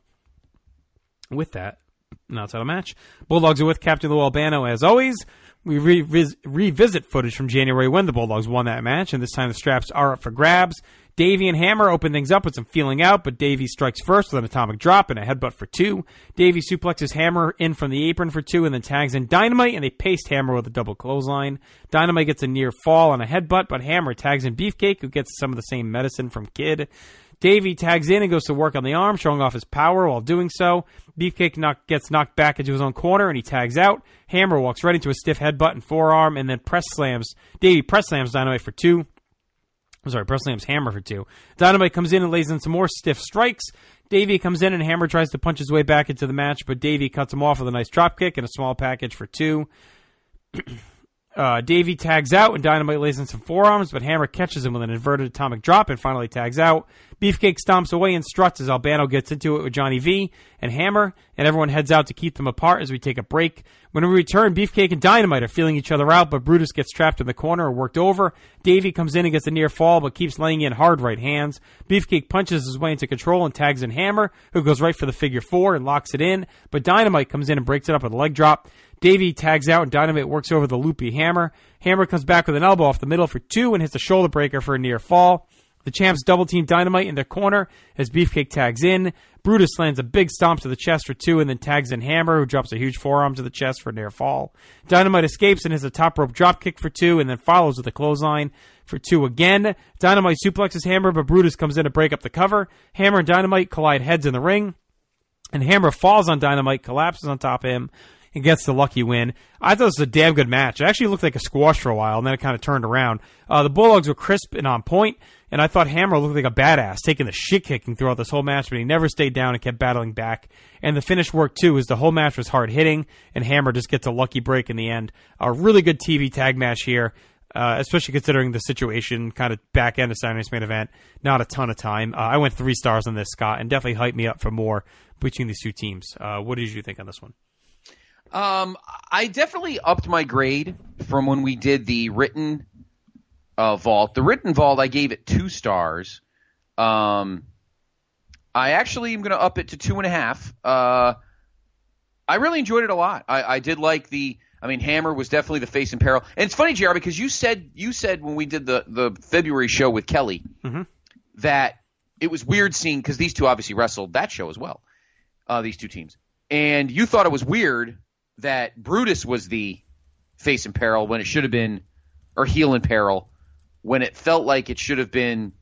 with that non-title match. Bulldogs are with Captain Lou Albano as always. We revis- revisit footage from January when the Bulldogs won that match, and this time the straps are up for grabs. Davey and Hammer open things up with some feeling out, but Davey strikes first with an atomic drop and a headbutt for two. Davey suplexes Hammer in from the apron for two and then tags in Dynamite, and they paste Hammer with a double clothesline. Dynamite gets a near fall on a headbutt, but Hammer tags in Beefcake, who gets some of the same medicine from Kid. Davey tags in and goes to work on the arm, showing off his power while doing so. Beefcake knock, gets knocked back into his own corner, and he tags out. Hammer walks right into a stiff headbutt and forearm, and then press slams. Davey press slams Dynamite for two. I'm sorry, press slams Hammer for two. Dynamite comes in and lays in some more stiff strikes. Davey comes in, and Hammer tries to punch his way back into the match, but Davey cuts him off with a nice dropkick and a small package for two. Uh, Davey tags out and Dynamite lays in some forearms, but Hammer catches him with an inverted atomic drop and finally tags out. Beefcake stomps away and struts as Albano gets into it with Johnny V and Hammer, and everyone heads out to keep them apart as we take a break. When we return, Beefcake and Dynamite are feeling each other out, but Brutus gets trapped in the corner or worked over. Davey comes in and gets a near fall, but keeps laying in hard right hands. Beefcake punches his way into control and tags in Hammer, who goes right for the figure four and locks it in, but Dynamite comes in and breaks it up with a leg drop. Davey tags out and Dynamite works over the loopy Hammer. Hammer comes back with an elbow off the middle for two and hits a shoulder breaker for a near fall. The champs double team Dynamite in their corner as Beefcake tags in. Brutus lands a big stomp to the chest for two and then tags in Hammer, who drops a huge forearm to the chest for a near fall. Dynamite escapes and hits a top rope dropkick for two and then follows with a clothesline for two again. Dynamite suplexes Hammer, but Brutus comes in to break up the cover. Hammer and Dynamite collide heads in the ring, and Hammer falls on Dynamite, collapses on top of him, and gets the lucky win. I thought it was a damn good match. It actually looked like a squash for a while, and then it kind of turned around. Uh, the Bulldogs were crisp and on point, and I thought Hammer looked like a badass, taking the shit kicking throughout this whole match, but he never stayed down and kept battling back. And the finish worked, too, as the whole match was hard hitting, and Hammer just gets a lucky break in the end. A really good T V tag match here, uh, especially considering the situation, kind of back end of Saturday's main event. Not a ton of time. Uh, I went three stars on this, Scott, and definitely hyped me up for more between these two teams. Uh, what did you think on this one? Um, I definitely upped my grade from when we did the written uh, vault. The written vault, I gave it two stars. Um, I actually am going to up it to two and a half. Uh, I really enjoyed it a lot. I, I did like the. I mean, Hammer was definitely the face in peril. And it's funny, J R, because you said you said when we did the the February show with Kelly mm-hmm. that it was weird seeing, because these two obviously wrestled that show as well. Uh, these two teams, and you thought it was weird that Brutus was the face in peril when it should have been, or heel in peril, when it felt like it should have been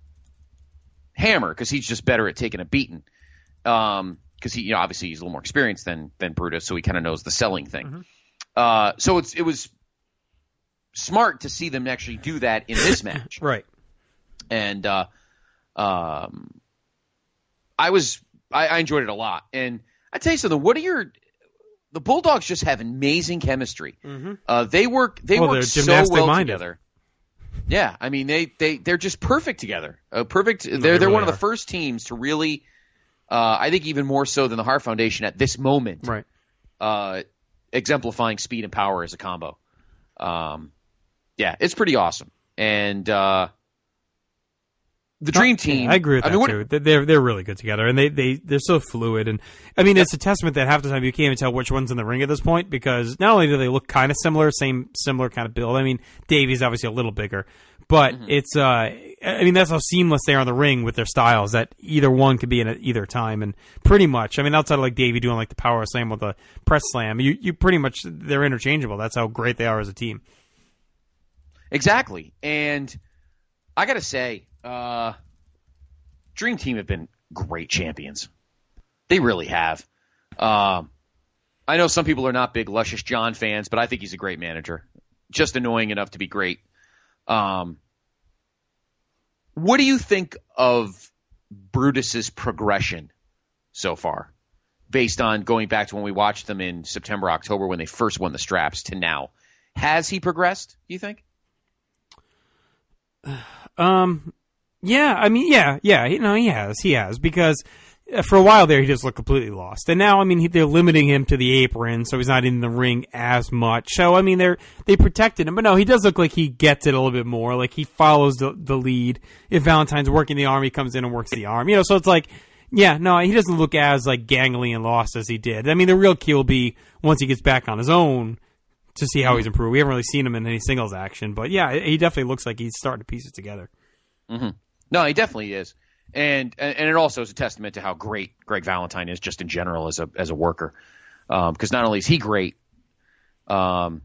Hammer, because he's just better at taking a beating. Um, because he, you know, obviously he's a little more experienced than than Brutus, so he kind of knows the selling thing. Mm-hmm. Uh, so it's it was smart to see them actually do that in this match, right? And uh, um, I was I, I enjoyed it a lot. And I tell you something. What are your the Bulldogs just have amazing chemistry. Mm-hmm. Uh, they work they well, work so well minded. together. Yeah, I mean they they they're just perfect together. Uh, perfect. No, they're they they're really one of are. the first teams to really, uh, I think even more so than the Hart Foundation at this moment, right? Uh, exemplifying speed and power as a combo. Um, yeah, it's pretty awesome. And uh, the Dream Team. Yeah, I agree with I that mean, what, too. They- They're they're really good together, and they they they're so fluid. And I mean, it's a testament that half the time you can't even tell which one's in the ring at this point, because not only do they look kind of similar, same similar kind of build. I mean, Davey's obviously a little bigger, but Mm-hmm. it's uh, I mean, that's how seamless they are on the ring with their styles. That either one could be in at either time, and pretty much. I mean, outside of like Davey doing like the power slam with the press slam, you you pretty much they're interchangeable. That's how great they are as a team. Exactly. And I got to say, uh, Dream Team have been great champions. They really have. Um, I know some people are not big Luscious John fans, but I think he's a great manager. Just annoying enough to be great. Um, what do you think of Brutus's progression so far, based on going back to when we watched them in September, October, when they first won the straps, to now? Has he progressed, do you think? Um, yeah, I mean, yeah, yeah, you know, he has, he has, because for a while there he just looked completely lost, and now, I mean, he, they're limiting him to the apron, so he's not in the ring as much. So, I mean, they're they protected him, but no, he does look like he gets it a little bit more, like he follows the the lead. If Valentine's working the arm, he comes in and works the arm, you know. So it's like, yeah, no, he doesn't look as like gangly and lost as he did. I mean, the real key will be once he gets back on his own, to see how he's improved. We haven't really seen him in any singles action, but yeah, he definitely looks like he's starting to piece it together. Mm-hmm. No, he definitely is, and and it also is a testament to how great Greg Valentine is just in general as a as a worker, because um, not only is he great, um,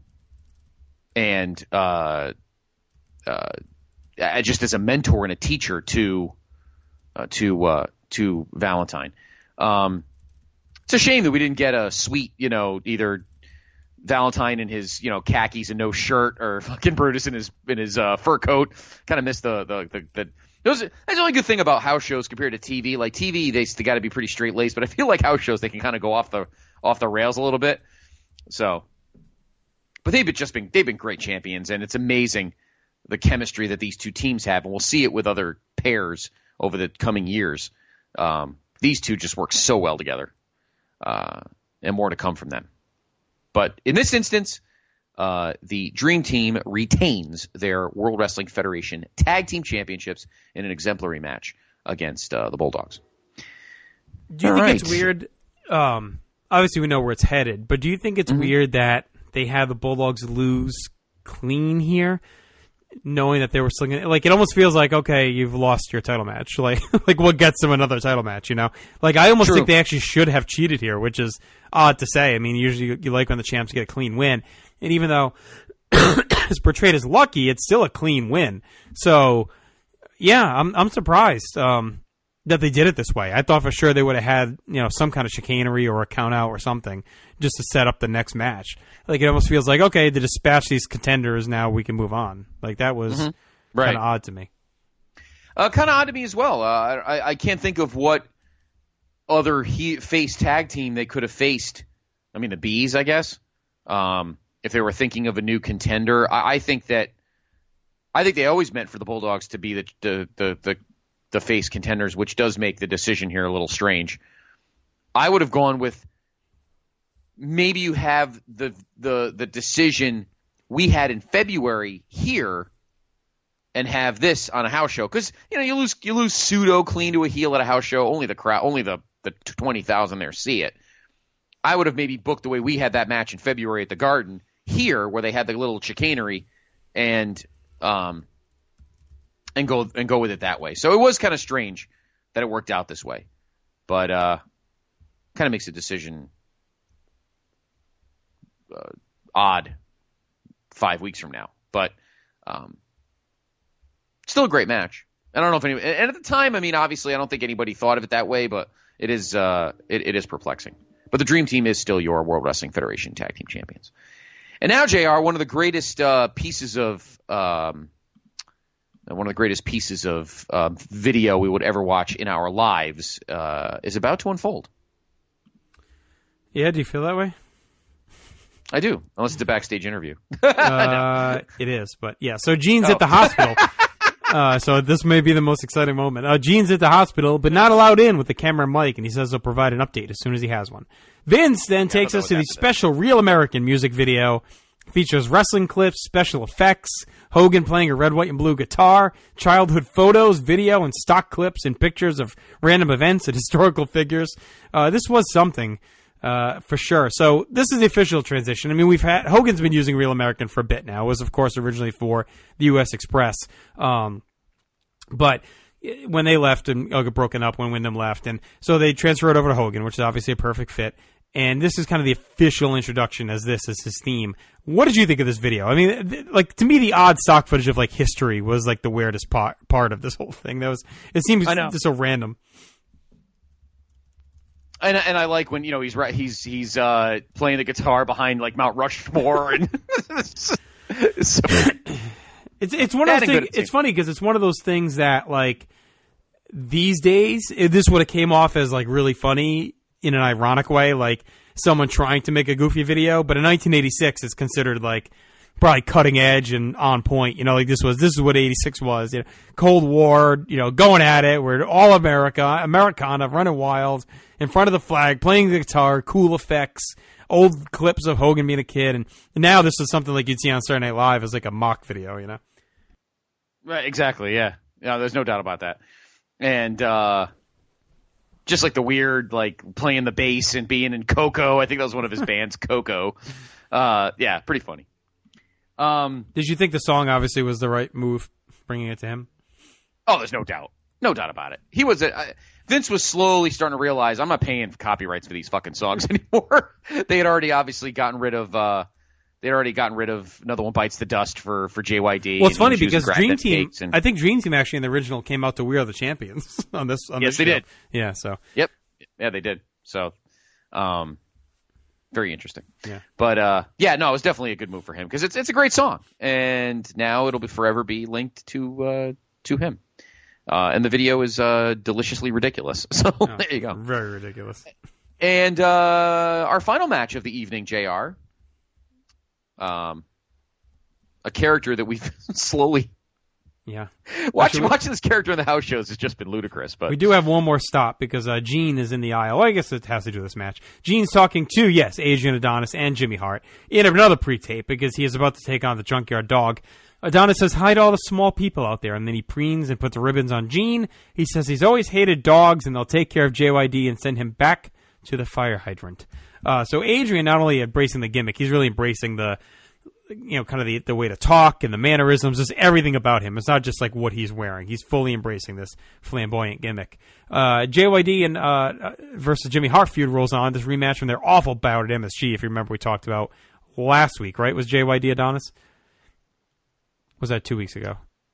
and uh, uh, just as a mentor and a teacher to uh, to uh, to Valentine. Um, it's a shame that we didn't get a sweet, you know, either Valentine in his, you know, khakis and no shirt, or fucking Brutus in his in his uh, fur coat. Kind of missed the the the. the those, that's the only good thing about house shows compared to T V. Like T V, they, they got to be pretty straight laced, but I feel like house shows they can kind of go off the off the rails a little bit. So, but they've been just been they've been great champions, and it's amazing the chemistry that these two teams have, and we'll see it with other pairs over the coming years. Um, these two just work so well together, uh, and more to come from them. But in this instance, uh, the Dream Team retains their World Wrestling Federation Tag Team Championships in an exemplary match against uh, the Bulldogs. Do you All think right. it's weird? Um, obviously, we know where it's headed, but do you think it's Mm-hmm. weird that they had the Bulldogs lose clean here, knowing that they were still gonna, like, it almost feels like, okay, you've lost your title match. Like, like what gets them another title match, you know? Like, I almost True. think they actually should have cheated here, which is odd to say. I mean, usually you, you like when the champs get a clean win. And even though it's portrayed as lucky, it's still a clean win. So, yeah, I'm I'm surprised um, that they did it this way. I thought for sure they would have had, you know, some kind of chicanery or a count out or something just to set up the next match. Like, it almost feels like, okay, to dispatch these contenders, now we can move on. Like, that was Mhm. Right. kind of odd to me. Uh, kind of odd to me as well. Uh, I, I can't think of what other he face tag team they could have faced. I mean, the Bees, I guess. Um, if they were thinking of a new contender, I, I think that I think they always meant for the Bulldogs to be the the, the the the face contenders, which does make the decision here a little strange. I would have gone with maybe you have the the the decision we had in February here, and have this on a house show, because you know you lose you lose pseudo clean to a heel at a house show. Only the crowd, only the the twenty thousand there see it. I would have maybe booked the way we had that match in February at the Garden here, where they had the little chicanery, and um and go and go with it that way. So it was kind of strange that it worked out this way, but uh, kind of makes the decision uh, odd five weeks from now. But um, still a great match. I don't know if any, and at the time, I mean, obviously, I don't think anybody thought of it that way, but it is uh, it, it is perplexing. But the Dream Team is still your World Wrestling Federation Tag Team Champions. And now, J R, one of the greatest uh, pieces of um, one of the greatest pieces of uh, video we would ever watch in our lives, uh, is about to unfold. Yeah, do you feel that way? I do, unless it's a backstage interview. uh, it is, but yeah. So Gene's oh. at the hospital. Uh, so this may be the most exciting moment. Uh, Gene's at the hospital, but not allowed in with the camera and mic, and he says he'll provide an update as soon as he has one. Vince then yeah, takes us to the special Real American music video. Features wrestling clips, special effects, Hogan playing a red, white, and blue guitar, childhood photos, video, and stock clips and pictures of random events and historical figures. Uh, this was something. Uh, for sure. So this is the official transition. I mean, we've had Hogan's been using Real American for a bit now. It was, of course, originally for the U S Express. Um, but when they left and uh, got broken up, when Wyndham left, and so they transferred over to Hogan, which is obviously a perfect fit. And this is kind of the official introduction as this is his theme. What did you think of this video? I mean, th- like to me, the odd stock footage of like history was like the weirdest part part of this whole thing. That was it seems just so random. And and I like when you know he's right he's he's uh, playing the guitar behind like Mount Rushmore and so, it's it's one of those things. It's funny because it's one of those things that like these days it, this would have came off as like really funny in an ironic way, like someone trying to make a goofy video. But in nineteen eighty-six, it's considered like probably cutting edge and on point. You know, like this was this is what eighty-six was. You know, Cold War. You know, going at it. We're all America, Americana, running wild. In front of the flag, playing the guitar, cool effects, old clips of Hogan being a kid, and now this is something like you'd see on Saturday Night Live as like a mock video, you know? Right, exactly, yeah. Yeah, there's no doubt about that. And uh, just like the weird, like playing the bass and being in Coco. I think that was one of his bands, Coco. Uh, yeah, pretty funny. Um, Did you think the song obviously was the right move, bringing it to him? Oh, there's no doubt. No doubt about it. He was a... I, Vince was slowly starting to realize I'm not paying copyrights for these fucking songs anymore. They had already obviously gotten rid of. Uh, they'd already gotten rid of Another One Bites the Dust for, for J Y D. Well, it's funny because Dream Team. And, I think Dream Team actually in the original came out to "We Are the Champions" on this. On yes, this they show. did. Yeah. So. Yep. Yeah, they did. So, um, very interesting. Yeah. But uh, yeah, no, it was definitely a good move for him because it's it's a great song, and now it'll be forever be linked to uh, to him. Uh, and the video is uh, deliciously ridiculous. So oh, there you go. Very ridiculous. And uh, our final match of the evening, J R. Um, a character that we've slowly... Yeah. Watching, we... watching this character in the house shows has just been ludicrous. But we do have one more stop because uh, Gene is in the aisle. Well, I guess it has to do with this match. Gene's talking to, yes, Adrian Adonis and Jimmy Hart in another pre-tape because he is about to take on the Junkyard Dog. Adonis says hi to all the small people out there, and then he preens and puts the ribbons on Gene. He says he's always hated dogs, and they'll take care of J Y D and send him back to the fire hydrant. Uh, so Adrian not only embracing the gimmick, he's really embracing the, you know, kind of the, the way to talk and the mannerisms, just everything about him. It's not just like what he's wearing. He's fully embracing this flamboyant gimmick. Uh, J Y D and uh, versus Jimmy Hart feud rolls on. This rematch from their awful bout at M S G, if you remember we talked about last week, right? Was J Y D Adonis? Was that two weeks ago?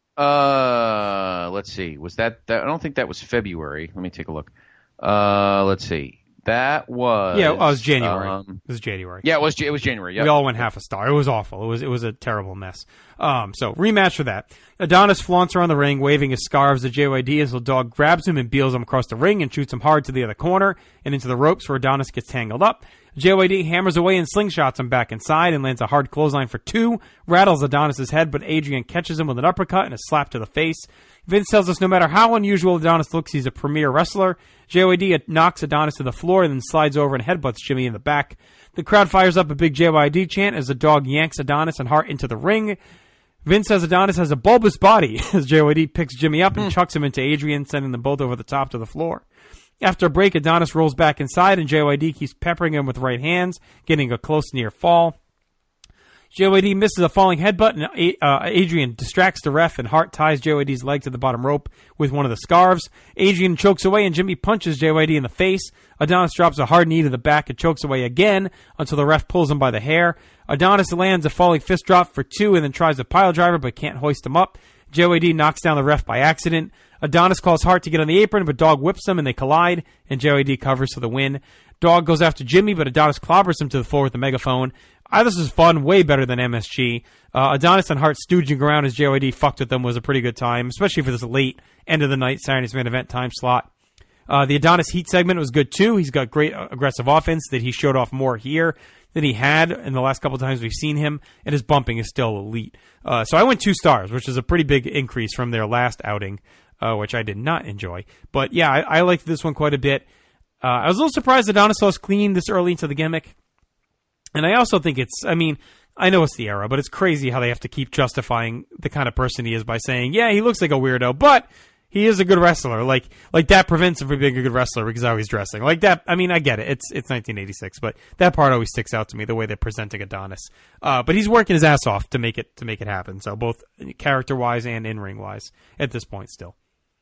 Uh, let's see. Was that, that? I don't think that was February. Let me take a look. Uh, let's see. That was yeah. Oh, it was January. Um, it was January. Yeah, it was. It was January. Yep. We all went half a star. It was awful. It was. It was a terrible mess. Um. So rematch for that. Adonis flaunts around the ring, waving his scarves at J Y D as the dog grabs him and beels him across the ring and shoots him hard to the other corner and into the ropes where Adonis gets tangled up. J Y D hammers away and slingshots him back inside and lands a hard clothesline for two, rattles Adonis' head, but Adrian catches him with an uppercut and a slap to the face. Vince tells us no matter how unusual Adonis looks, he's a premier wrestler. J Y D knocks Adonis to the floor and then slides over and headbutts Jimmy in the back. The crowd fires up a big J Y D chant as the dog yanks Adonis and Hart into the ring. Vince says Adonis has a bulbous body as J Y D picks Jimmy up and chucks him into Adrian, sending them both over the top to the floor. After a break, Adonis rolls back inside, and J Y D keeps peppering him with right hands, getting a close near fall. J Y D misses a falling headbutt, and uh, Adrian distracts the ref, and Hart ties J Y D's leg to the bottom rope with one of the scarves. Adrian chokes away, and Jimmy punches J Y D in the face. Adonis drops a hard knee to the back and chokes away again until the ref pulls him by the hair. Adonis lands a falling fist drop for two and then tries a pile driver but can't hoist him up. J Y D knocks down the ref by accident. Adonis calls Hart to get on the apron, but Dog whips him and they collide, and J Y D covers for the win. Dog goes after Jimmy, but Adonis clobbers him to the floor with the megaphone. I, this was fun, way better than M S G. Uh, Adonis and Hart stooging around as J Y D fucked with them was a pretty good time, especially for this late end of the night Saturday's main event time slot. Uh, the Adonis Heat segment was good too. He's got great uh, aggressive offense that he showed off more here than he had in the last couple of times we've seen him, and his bumping is still elite. Uh, so I went two stars, which is a pretty big increase from their last outing, uh, which I did not enjoy. But yeah, I, I liked this one quite a bit. Uh, I was a little surprised Adonis was clean this early into the gimmick. And I also think it's, I mean, I know it's the era, but it's crazy how they have to keep justifying the kind of person he is by saying, yeah, he looks like a weirdo, but he is a good wrestler. Like, like that prevents him from being a good wrestler because how he's dressing. Like that, I mean, I get it. It's it's nineteen eighty-six, but that part always sticks out to me, the way they're presenting Adonis. Uh, but he's working his ass off to make it to make it happen. So both character-wise and in-ring-wise at this point still.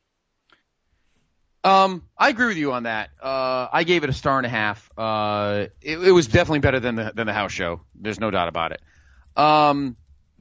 Um, I agree with you on that. Uh, I gave it a star and a half. Uh, it, it was definitely better than the than the house show. There's no doubt about it. Um,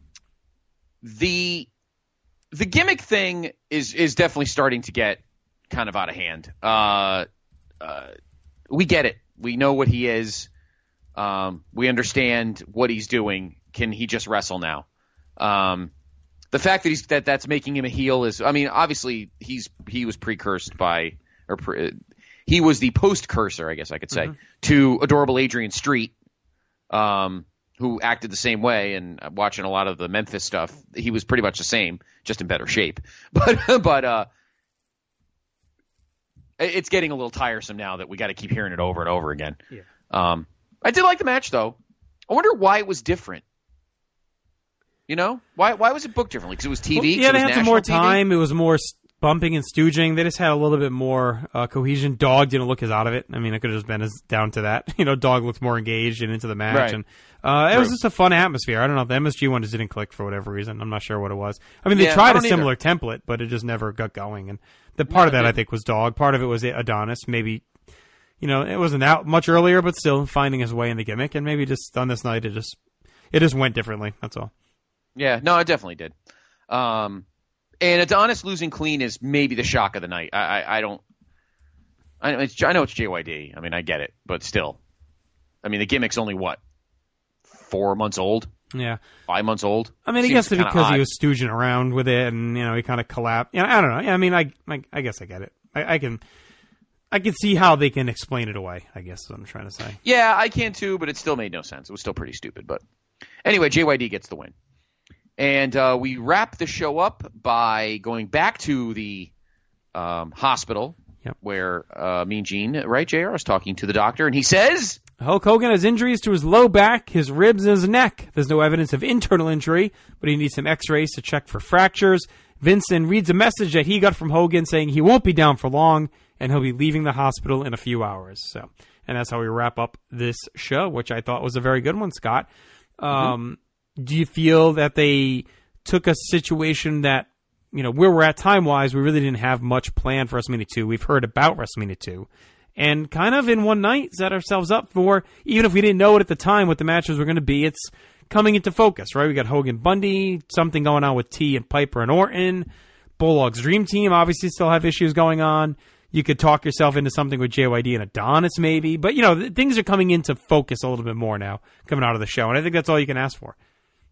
the the gimmick thing is is definitely starting to get kind of out of hand. Uh, uh, we get it. We know what he is. Um, we understand what he's doing. Can he just wrestle now? Um, the fact that he's that that's making him a heel is, I mean, obviously he's he was precursed by, or pre, he was the post-cursor, I guess I could say, mm-hmm. to adorable Adrian Street, um, who acted the same way. And watching a lot of the Memphis stuff, he was pretty much the same, just in better shape. But but uh, it's getting a little tiresome now that we got to keep hearing it over and over again. Yeah. Um, I did like the match though. I wonder why it was different. You know, why why was it booked differently? Because it was T V. Well, yeah, it was they had some more T V? time. It was more bumping and stooging. They just had a little bit more uh, cohesion. Dog didn't look as out of it. I mean, it could have just been as down to that. You know, Dog looked more engaged and into the match, Right. and uh, it True. was just a fun atmosphere. I don't know. The M S G one just didn't click for whatever reason. I'm not sure what it was. I mean, they Yeah, I tried a don't similar either. template, but it just never got going. And the part of No, it that I didn't. think was Dog. Part of it was Adonis. Maybe. You know, it wasn't out much earlier, but still finding his way in the gimmick, and maybe just on this night it just it just went differently. That's all. Yeah, no, it definitely did. Um, and Adonis losing clean is maybe the shock of the night. I, I, I don't. I, it's, I know it's J Y D. I mean, I get it, but still, I mean, the gimmick's only what, four months old? Yeah, five months old. I mean, I Seems guess kinda because odd. he was stooging around with it, and you know, he kind of collapsed. Yeah, I don't know. Yeah, I mean, I, I, I guess I get it. I, I can, I can see how they can explain it away. I guess is what I'm trying to say. Yeah, I can too, but it still made no sense. It was still pretty stupid. But anyway, J Y D gets the win. And uh, we wrap the show up by going back to the um, hospital yep. where uh, Mean Gene, right, J R, was talking to the doctor, and he says... Hulk Hogan has injuries to his low back, his ribs, and his neck. There's no evidence of internal injury, but he needs some x-rays to check for fractures. Vincent reads a message that he got from Hogan saying he won't be down for long, and he'll be leaving the hospital in a few hours. So, and that's how we wrap up this show, which I thought was a very good one, Scott. Um... Mm-hmm. Do you feel that they took a situation that, you know, where we're at time-wise, we really didn't have much planned for WrestleMania two. We've heard about WrestleMania two. And kind of in one night set ourselves up for, even if we didn't know it at the time what the matches were going to be, it's coming into focus, right? We got Hogan Bundy, something going on with T and Piper and Orton. Bulldog's Dream Team obviously still have issues going on. You could talk yourself into something with J Y D and Adonis maybe. But, you know, th- things are coming into focus a little bit more now coming out of the show. And I think that's all you can ask for.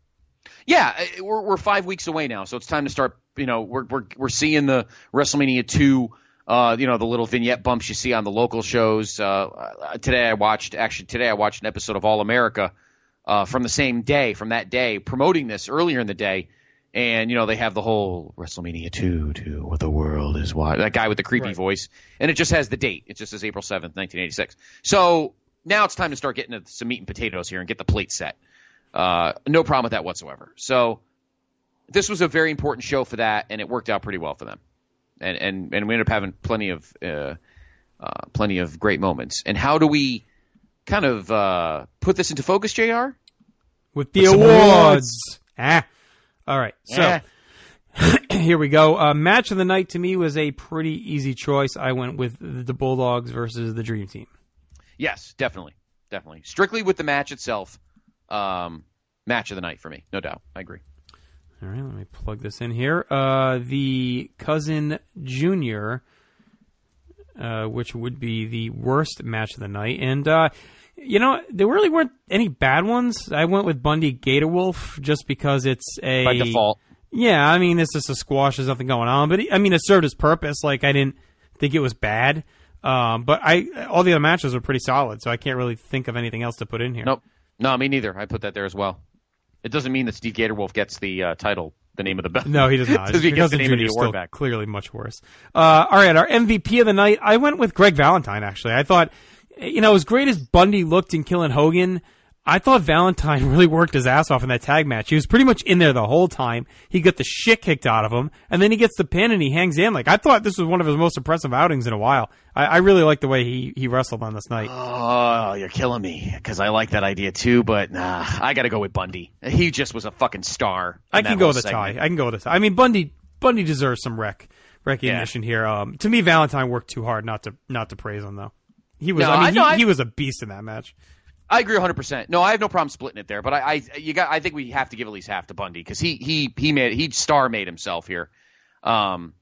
Yeah, we're we're five weeks away now, so it's time to start. You know, we're we're we're seeing the WrestleMania two. Uh, you know, the little vignette bumps you see on the local shows. Uh, today I watched actually today I watched an episode of All America uh, from the same day, from that day, promoting this earlier in the day. And you know, they have the whole WrestleMania two to what the world is watching. That guy with the creepy Right. voice, and it just has the date. It just says April seventh, nineteen eighty-six. So now it's time to start getting to some meat and potatoes here and get the plate set. Uh, no problem with that whatsoever. So this was a very important show for that, and it worked out pretty well for them. And and, and we ended up having plenty of uh, uh, plenty of great moments. And how do we kind of uh, put this into focus, J R? With the With some awards. awards. Ah. All right. So Yeah. here we go. Uh, match of the night to me was a pretty easy choice. I went with the Bulldogs versus the Dream Team. Yes, definitely. Definitely. Strictly with the match itself. Um, match of the night for me, no doubt. I agree. All right, let me plug this in here. Uh, the Cousin Junior, uh, which would be the worst match of the night, and uh, You know, there really weren't any bad ones. I went with Bundy Gator Wolf just because it's a... By default. Yeah, I mean, it's just a squash. There's nothing going on. But, I mean, it served its purpose. Like, I didn't think it was bad. Um, but I all the other matches were pretty solid, so I can't really think of anything else to put in here. Nope. No, me neither. I put that there as well. It doesn't mean that Steve Gator Wolf gets the uh, title, the name of the belt. No, he does not. He gets the name of the Junior's award still back. Clearly much worse. Uh, all right, our M V P of the night, I went with Greg Valentine, actually. I thought, you know, as great as Bundy looked in killing Hogan, I thought Valentine really worked his ass off in that tag match. He was pretty much in there the whole time. He got the shit kicked out of him, and then he gets the pin and he hangs in. Like, I thought this was one of his most impressive outings in a while. I, I really like the way he, he wrestled on this night. Oh, you're killing me, because I like that idea too, but nah, I got to go with Bundy. He just was a fucking star. I can go with a tie. I can go with a tie. I mean, Bundy Bundy deserves some rec recognition yeah. here. Um, to me, Valentine worked too hard not to not to praise him, though. He was. No, I mean, I, no, he, I, he was a beast in that match. I agree one hundred percent. No, I have no problem splitting it there, but I, I, you got, I think we have to give at least half to Bundy because he, he, he made, he star made himself here, um,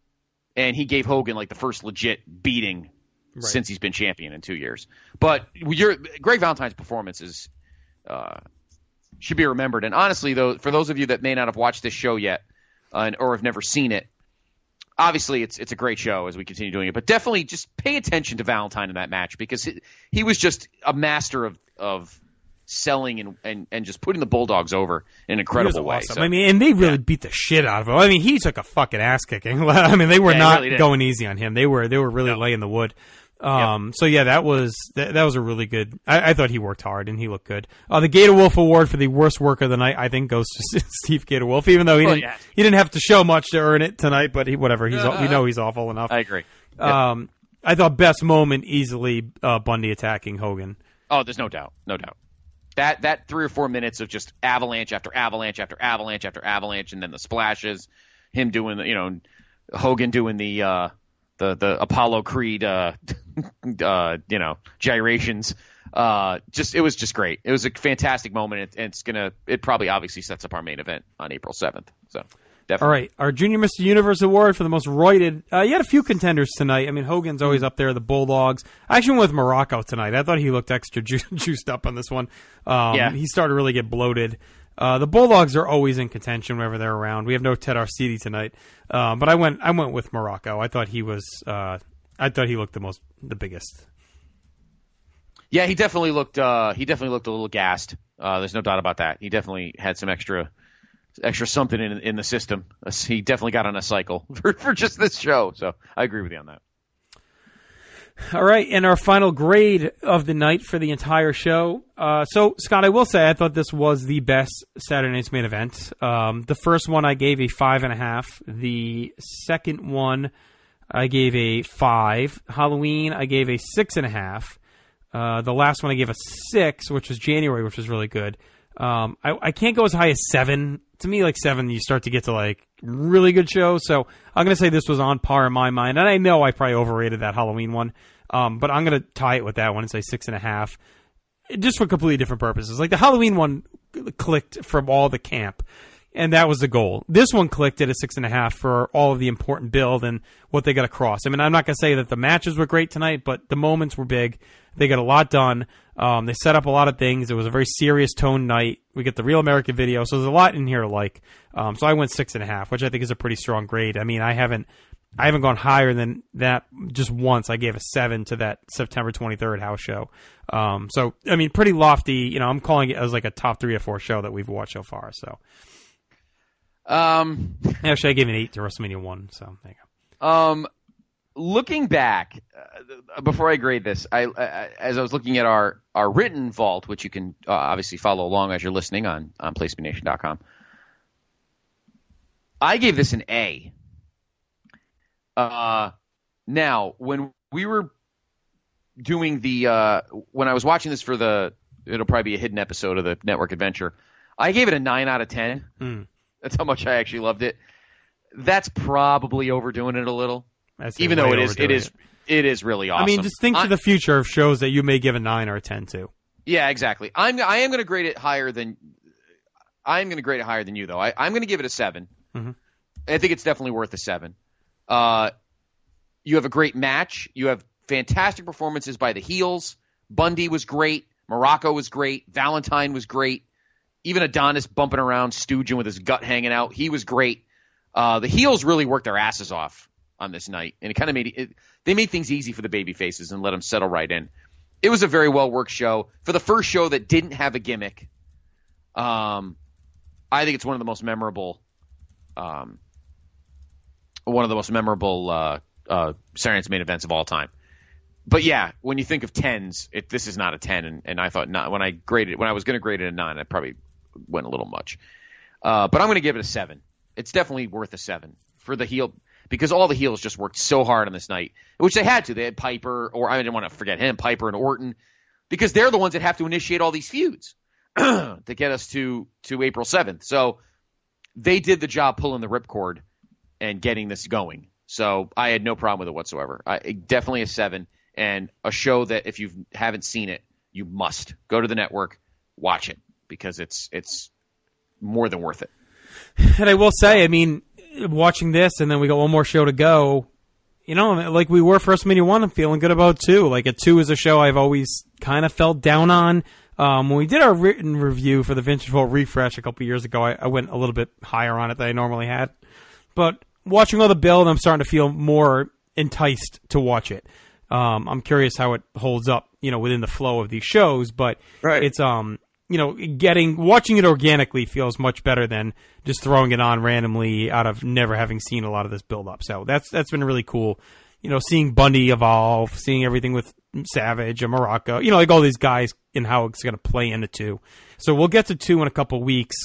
and he gave Hogan like the first legit beating right. since he's been champion in two years. But your Greg Valentine's performance is, uh, should be remembered. And honestly, though, for those of you that may not have watched this show yet, uh, and, or have never seen it, obviously it's it's a great show as we continue doing it. But definitely just pay attention to Valentine in that match because he, he was just a master of. of selling and, and, and just putting the Bulldogs over in an incredible way. Awesome. So, I mean, and they really yeah. beat the shit out of him. I mean, he took a fucking ass kicking. I mean, they were yeah, not really going easy on him. They were they were really no. laying the wood. Um, yep. So yeah, that was that, that was a really good. I, I thought he worked hard and he looked good. Uh, the Gator Wolf Award for the worst work of the night, I think, goes to Steve Gator Wolf. Even though he well, didn't yeah. he didn't have to show much to earn it tonight, but he, whatever. He's uh, we know he's awful enough. I agree. Yep. Um, I thought best moment easily uh, Bundy attacking Hogan. Oh, there's no doubt, no doubt. That that three or four minutes of just avalanche after avalanche after avalanche after avalanche, and then the splashes, him doing the, you know, Hogan doing the uh, the the Apollo Creed, uh, uh, you know, gyrations. Uh, just it was just great. It was a fantastic moment, and it's gonna it probably obviously sets up our main event on April seventh. So. Definitely. All right, our Junior Mister Universe Award for the most roided. Uh, you had a few contenders tonight. I mean, Hogan's always up there, the Bulldogs. I actually went with Morocco tonight. I thought he looked extra ju- juiced up on this one. Um, yeah. He started to really get bloated. Uh, the Bulldogs are always in contention whenever they're around. We have no Ted Arcidi tonight, um, but I went I went with Morocco. I thought he was uh, I thought he looked the most the biggest. Yeah, he definitely looked uh, he definitely looked a little gassed. Uh, there's no doubt about that. He definitely had some extra. extra something in in the system. He definitely got on a cycle for, for just this show. So I agree with you on that. All right, and our final grade of the night for the entire show. Uh, so, Scott, I will say I thought this was the best Saturday Night's Main Event. Um, the first one I gave a five and a half. The second one I gave a five. Halloween I gave a six and a half. Uh, the last one I gave a six, which was January, which was really good. Um, I, I can't go as high as seven. To me, like seven, you start to get to like really good shows. So I'm going to say this was on par in my mind. And I know I probably overrated that Halloween one. Um, but I'm going to tie it with that one and say six and a half. Just for completely different purposes. Like the Halloween one clicked from all the camp. And that was the goal. This one clicked at a six and a half for all of the important build and what they got across. I mean, I'm not going to say that the matches were great tonight, but the moments were big. They got a lot done. Um, they set up a lot of things. It was a very serious tone night. We get the Real American Video, so there's a lot in here to like. Um, so I went six and a half, which I think is a pretty strong grade. I mean, I haven't, I haven't gone higher than that just once. I gave a seven to that September twenty-third house show. Um, so I mean, pretty lofty. You know, I'm calling it as like a top three or four show that we've watched so far. So. Um, Actually, I gave an eight to WrestleMania one, so there you go. Um, looking back, uh, before I grade this, I, I as I was looking at our, our written vault, which you can uh, obviously follow along as you're listening on, on place to be nation dot com, I gave this an A. Uh, now, when we were doing the, uh, when I was watching this for the, it'll probably be a hidden episode of the Network Adventure, I gave it a nine out of ten. Mm. That's how much I actually loved it. That's probably overdoing it a little, That's even though it is, overdoing it is, it is really awesome. I mean, just think I, to the future of shows that you may give a nine or a ten to. Yeah, exactly. I'm, I am going to grade it higher than, I'm going to grade it higher than you though. I, I'm going to give it a seven. Mm-hmm. I think it's definitely worth a seven. Uh, you have a great match. You have fantastic performances by the heels. Bundy was great. Morocco was great. Valentine was great. Even Adonis bumping around, stooging with his gut hanging out. He was great. Uh, the heels really worked their asses off on this night, and it kind of made it, they made things easy for the baby faces and let them settle right in. It was a very well worked show for the first show that didn't have a gimmick. Um, I think it's one of the most memorable, um, one of the most memorable uh, uh, Saturday main events of all time. But yeah, when you think of tens, it, this is not a ten, and, and I thought not when I graded when I was going to grade it a nine, I probably went a little much. Uh, but I'm going to give it a seven. It's definitely worth a seven for the heel because all the heels just worked so hard on this night, which they had to. They had Piper, or I didn't want to forget him, Piper and Orton, because they're the ones that have to initiate all these feuds to get us to to April seventh. So they did the job pulling the ripcord and getting this going. So I had no problem with it whatsoever. I, definitely a seven. And a show that if you haven't seen it, you must go to the network, watch it because it's it's more than worth it. And I will say, I mean, watching this and then we got one more show to go, you know, like we were for WrestleMania one, I'm feeling good about two. Like a two is a show I've always kind of felt down on. Um, when we did our written review for the Vintage Vault Refresh a couple years ago, I, I went a little bit higher on it than I normally had. But watching all the build, I'm starting to feel more enticed to watch it. Um, I'm curious how it holds up, you know, within the flow of these shows, but right. it's, um, you know, getting, watching it organically feels much better than just throwing it on randomly out of never having seen a lot of this build up. So that's, that's been really cool. You know, seeing Bundy evolve, seeing everything with Savage and Morocco, you know, like all these guys and how it's going to play into two. So we'll get to two in a couple weeks.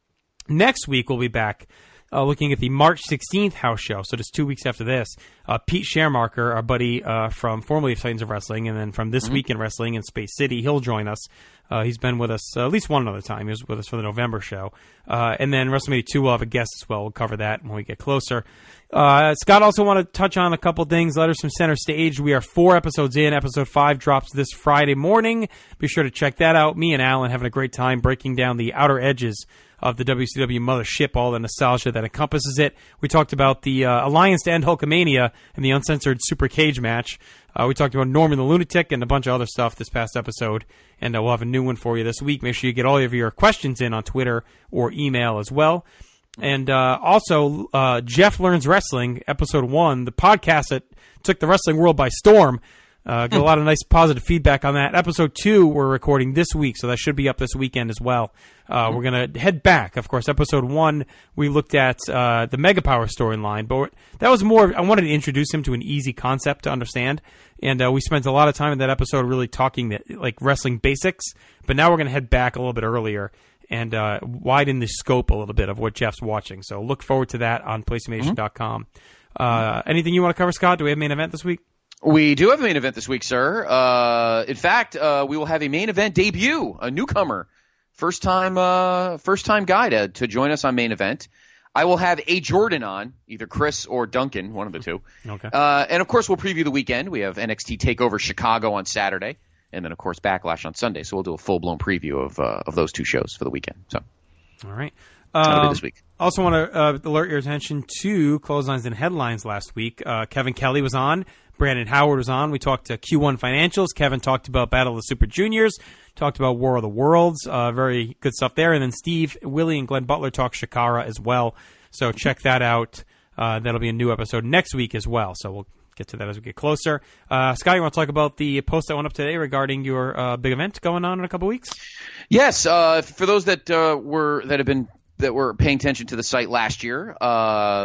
Next week, we'll be back. Uh, looking at the March sixteenth house show, so just two weeks after this, uh, Pete Schermarker, our buddy uh, from formerly Titans of Wrestling, and then from This mm-hmm. Week in Wrestling in Space City, he'll join us. Uh, he's been with us uh, at least one other time. He was with us for the November show. Uh, and then WrestleMania two will have a guest as well. We'll cover that when we get closer. Uh, Scott also want to touch on a couple things. Letters from Center Stage. We are four episodes in. Episode five drops this Friday morning. Be sure to check that out. Me and Alan having a great time breaking down the outer edges of the W C W mothership, all the nostalgia that encompasses it. We talked about the uh, Alliance to End Hulkamania and the uncensored Super Cage match. Uh, we talked about Norman the Lunatic and a bunch of other stuff this past episode, and uh, we'll have a new one for you this week. Make sure you get all of your questions in on Twitter or email as well. And uh, also, uh, Jeff Learns Wrestling, episode one, the podcast that took the wrestling world by storm. Uh, got a lot of nice positive feedback on that. Episode two we're recording this week, so that should be up this weekend as well. Uh, we're going to head back. Of course, episode one, we looked at uh, the Mega Power storyline, but that was more, I wanted to introduce him to an easy concept to understand, and uh, we spent a lot of time in that episode really talking that, like wrestling basics, but now we're going to head back a little bit earlier and uh, widen the scope a little bit of what Jeff's watching. So look forward to that on PlayStation dot com. Mm-hmm. Uh, anything you want to cover, Scott? Do we have a main event this week? We do have a main event this week, sir. Uh, in fact, uh, we will have a main event debut, a newcomer, first time, uh, first time guy to, to join us on main event. I will have a Jordan on, either Chris or Duncan, one of the two. Okay. Uh, and of course, we'll preview the weekend. We have N X T TakeOver Chicago on Saturday, and then of course Backlash on Sunday. So we'll do a full blown preview of uh, of those two shows for the weekend. So, all right. That'll Um, be this week. Also want to uh, alert your attention to Clotheslines and Headlines last week. Uh, Kevin Kelly was on. Brandon Howard was on. We talked to Q one Financials. Kevin talked about Battle of the Super Juniors. Talked about War of the Worlds. Uh, very good stuff there. And then Steve, Willie, and Glenn Butler talked Shakara as well. So check that out. Uh, that'll be a new episode next week as well. So we'll get to that as we get closer. Uh, Scott, you want to talk about the post that went up today regarding your uh, big event going on in a couple weeks? Yes. Uh, for those that uh, were that have been that were paying attention to the site last year, uh,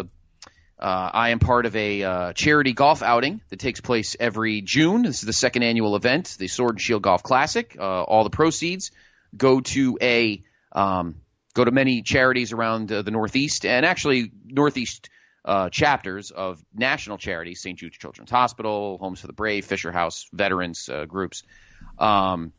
uh, I am part of a uh, charity golf outing that takes place every June. This is the second annual event, the Sword and Shield Golf Classic. Uh, all the proceeds go to a um, go to many charities around uh, the Northeast, and actually Northeast uh, chapters of national charities: Saint Jude's Children's Hospital, Homes for the Brave, Fisher House, veterans uh, groups. Um,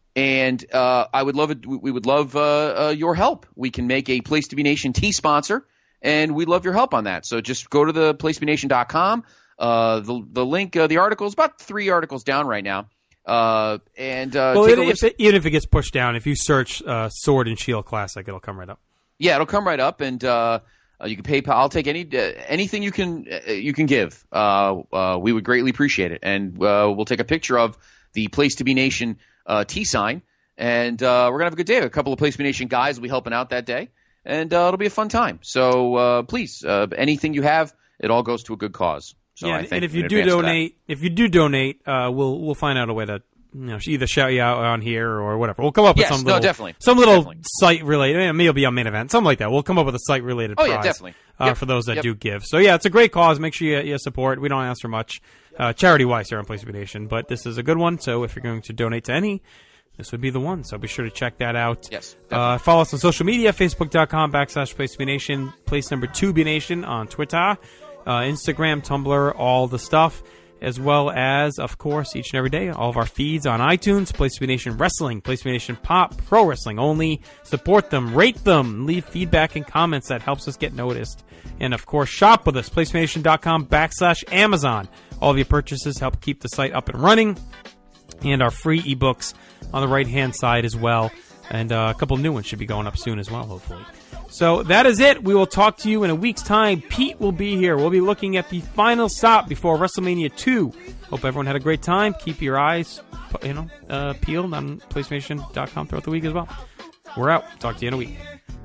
And uh, I would love it. We would love uh, uh, your help. We can make a Place to Be Nation T sponsor, and we'd love your help on that. So just go to the place to be nation dot com. Uh, the the link, uh, the article is about three articles down right now. Uh, and uh, well, take it, a if it, even if it gets pushed down, if you search uh, Sword and Shield Classic, it'll come right up. Yeah, it'll come right up, and uh, uh, you can PayPal. I'll take any uh, anything you can uh, you can give. Uh, uh, we would greatly appreciate it, and uh, we'll take a picture of the Place to Be Nation Uh, T sign, And uh, we're going to have a good day. A couple of Place to Be Nation guys will be helping out that day. And uh, it'll be a fun time. So uh, please, uh, anything you have, it all goes to a good cause. So yeah, I think and if you do donate, if you do donate, uh, we'll we'll find out a way to you know either shout you out on here or whatever. We'll come up yes, with some no, little, definitely. some little definitely. site related. Maybe it'll be on Main Event, something like that. We'll come up with a site related oh, prize. Yeah, definitely. Uh, yep. for those that yep. do give. So yeah, it's a great cause. Make sure you, you support. We don't ask for much, uh, charity wise here on Place to Be Nation, but this is a good one. So if you're going to donate to any, this would be the one. So be sure to check that out. Yes. Uh, follow us on social media: Facebook.com backslash Place to Be Nation, Place number two Be Nation on Twitter. Uh, Instagram, Tumblr, all the stuff, as well as, of course, each and every day, all of our feeds on iTunes, Place to Be Nation Wrestling, Place to Be Nation Pop, Pro Wrestling Only. Support them, rate them, leave feedback and comments. That helps us get noticed. And, of course, shop with us, PlaceToBeNation.com backslash Amazon. All of your purchases help keep the site up and running. And our free ebooks on the right-hand side as well. And uh, a couple new ones should be going up soon as well, hopefully. So that is it. We will talk to you in a week's time. Pete will be here. We'll be looking at the final stop before WrestleMania two. Hope everyone had a great time. Keep your eyes, you know, uh, peeled on PlayStation dot com throughout the week as well. We're out. Talk to you in a week.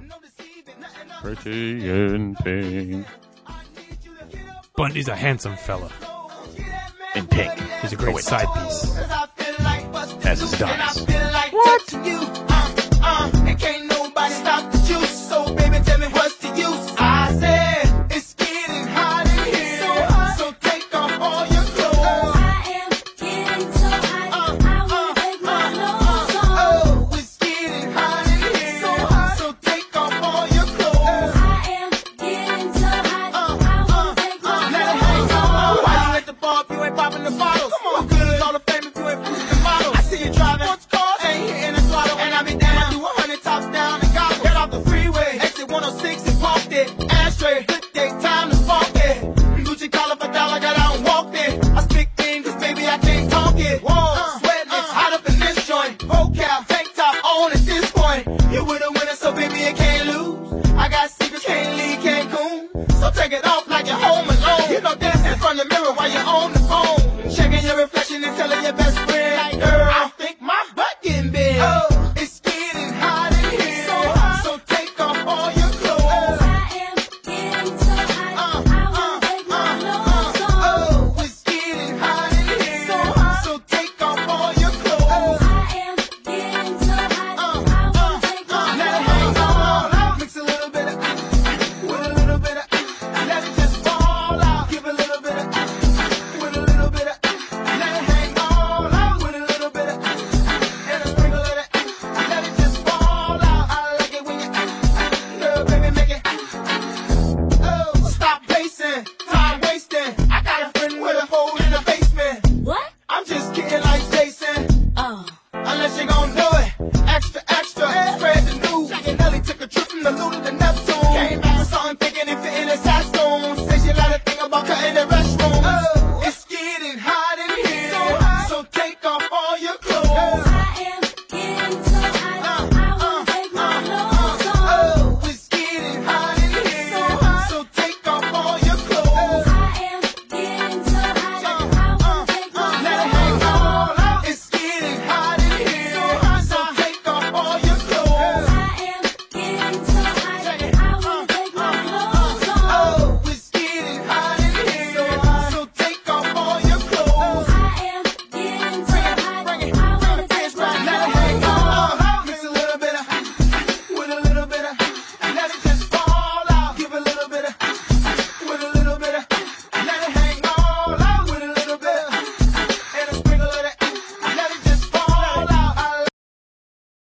Pretty in pink. Bundy's a handsome fella. In pink. He's a great oh, side piece. As is Adonis. What?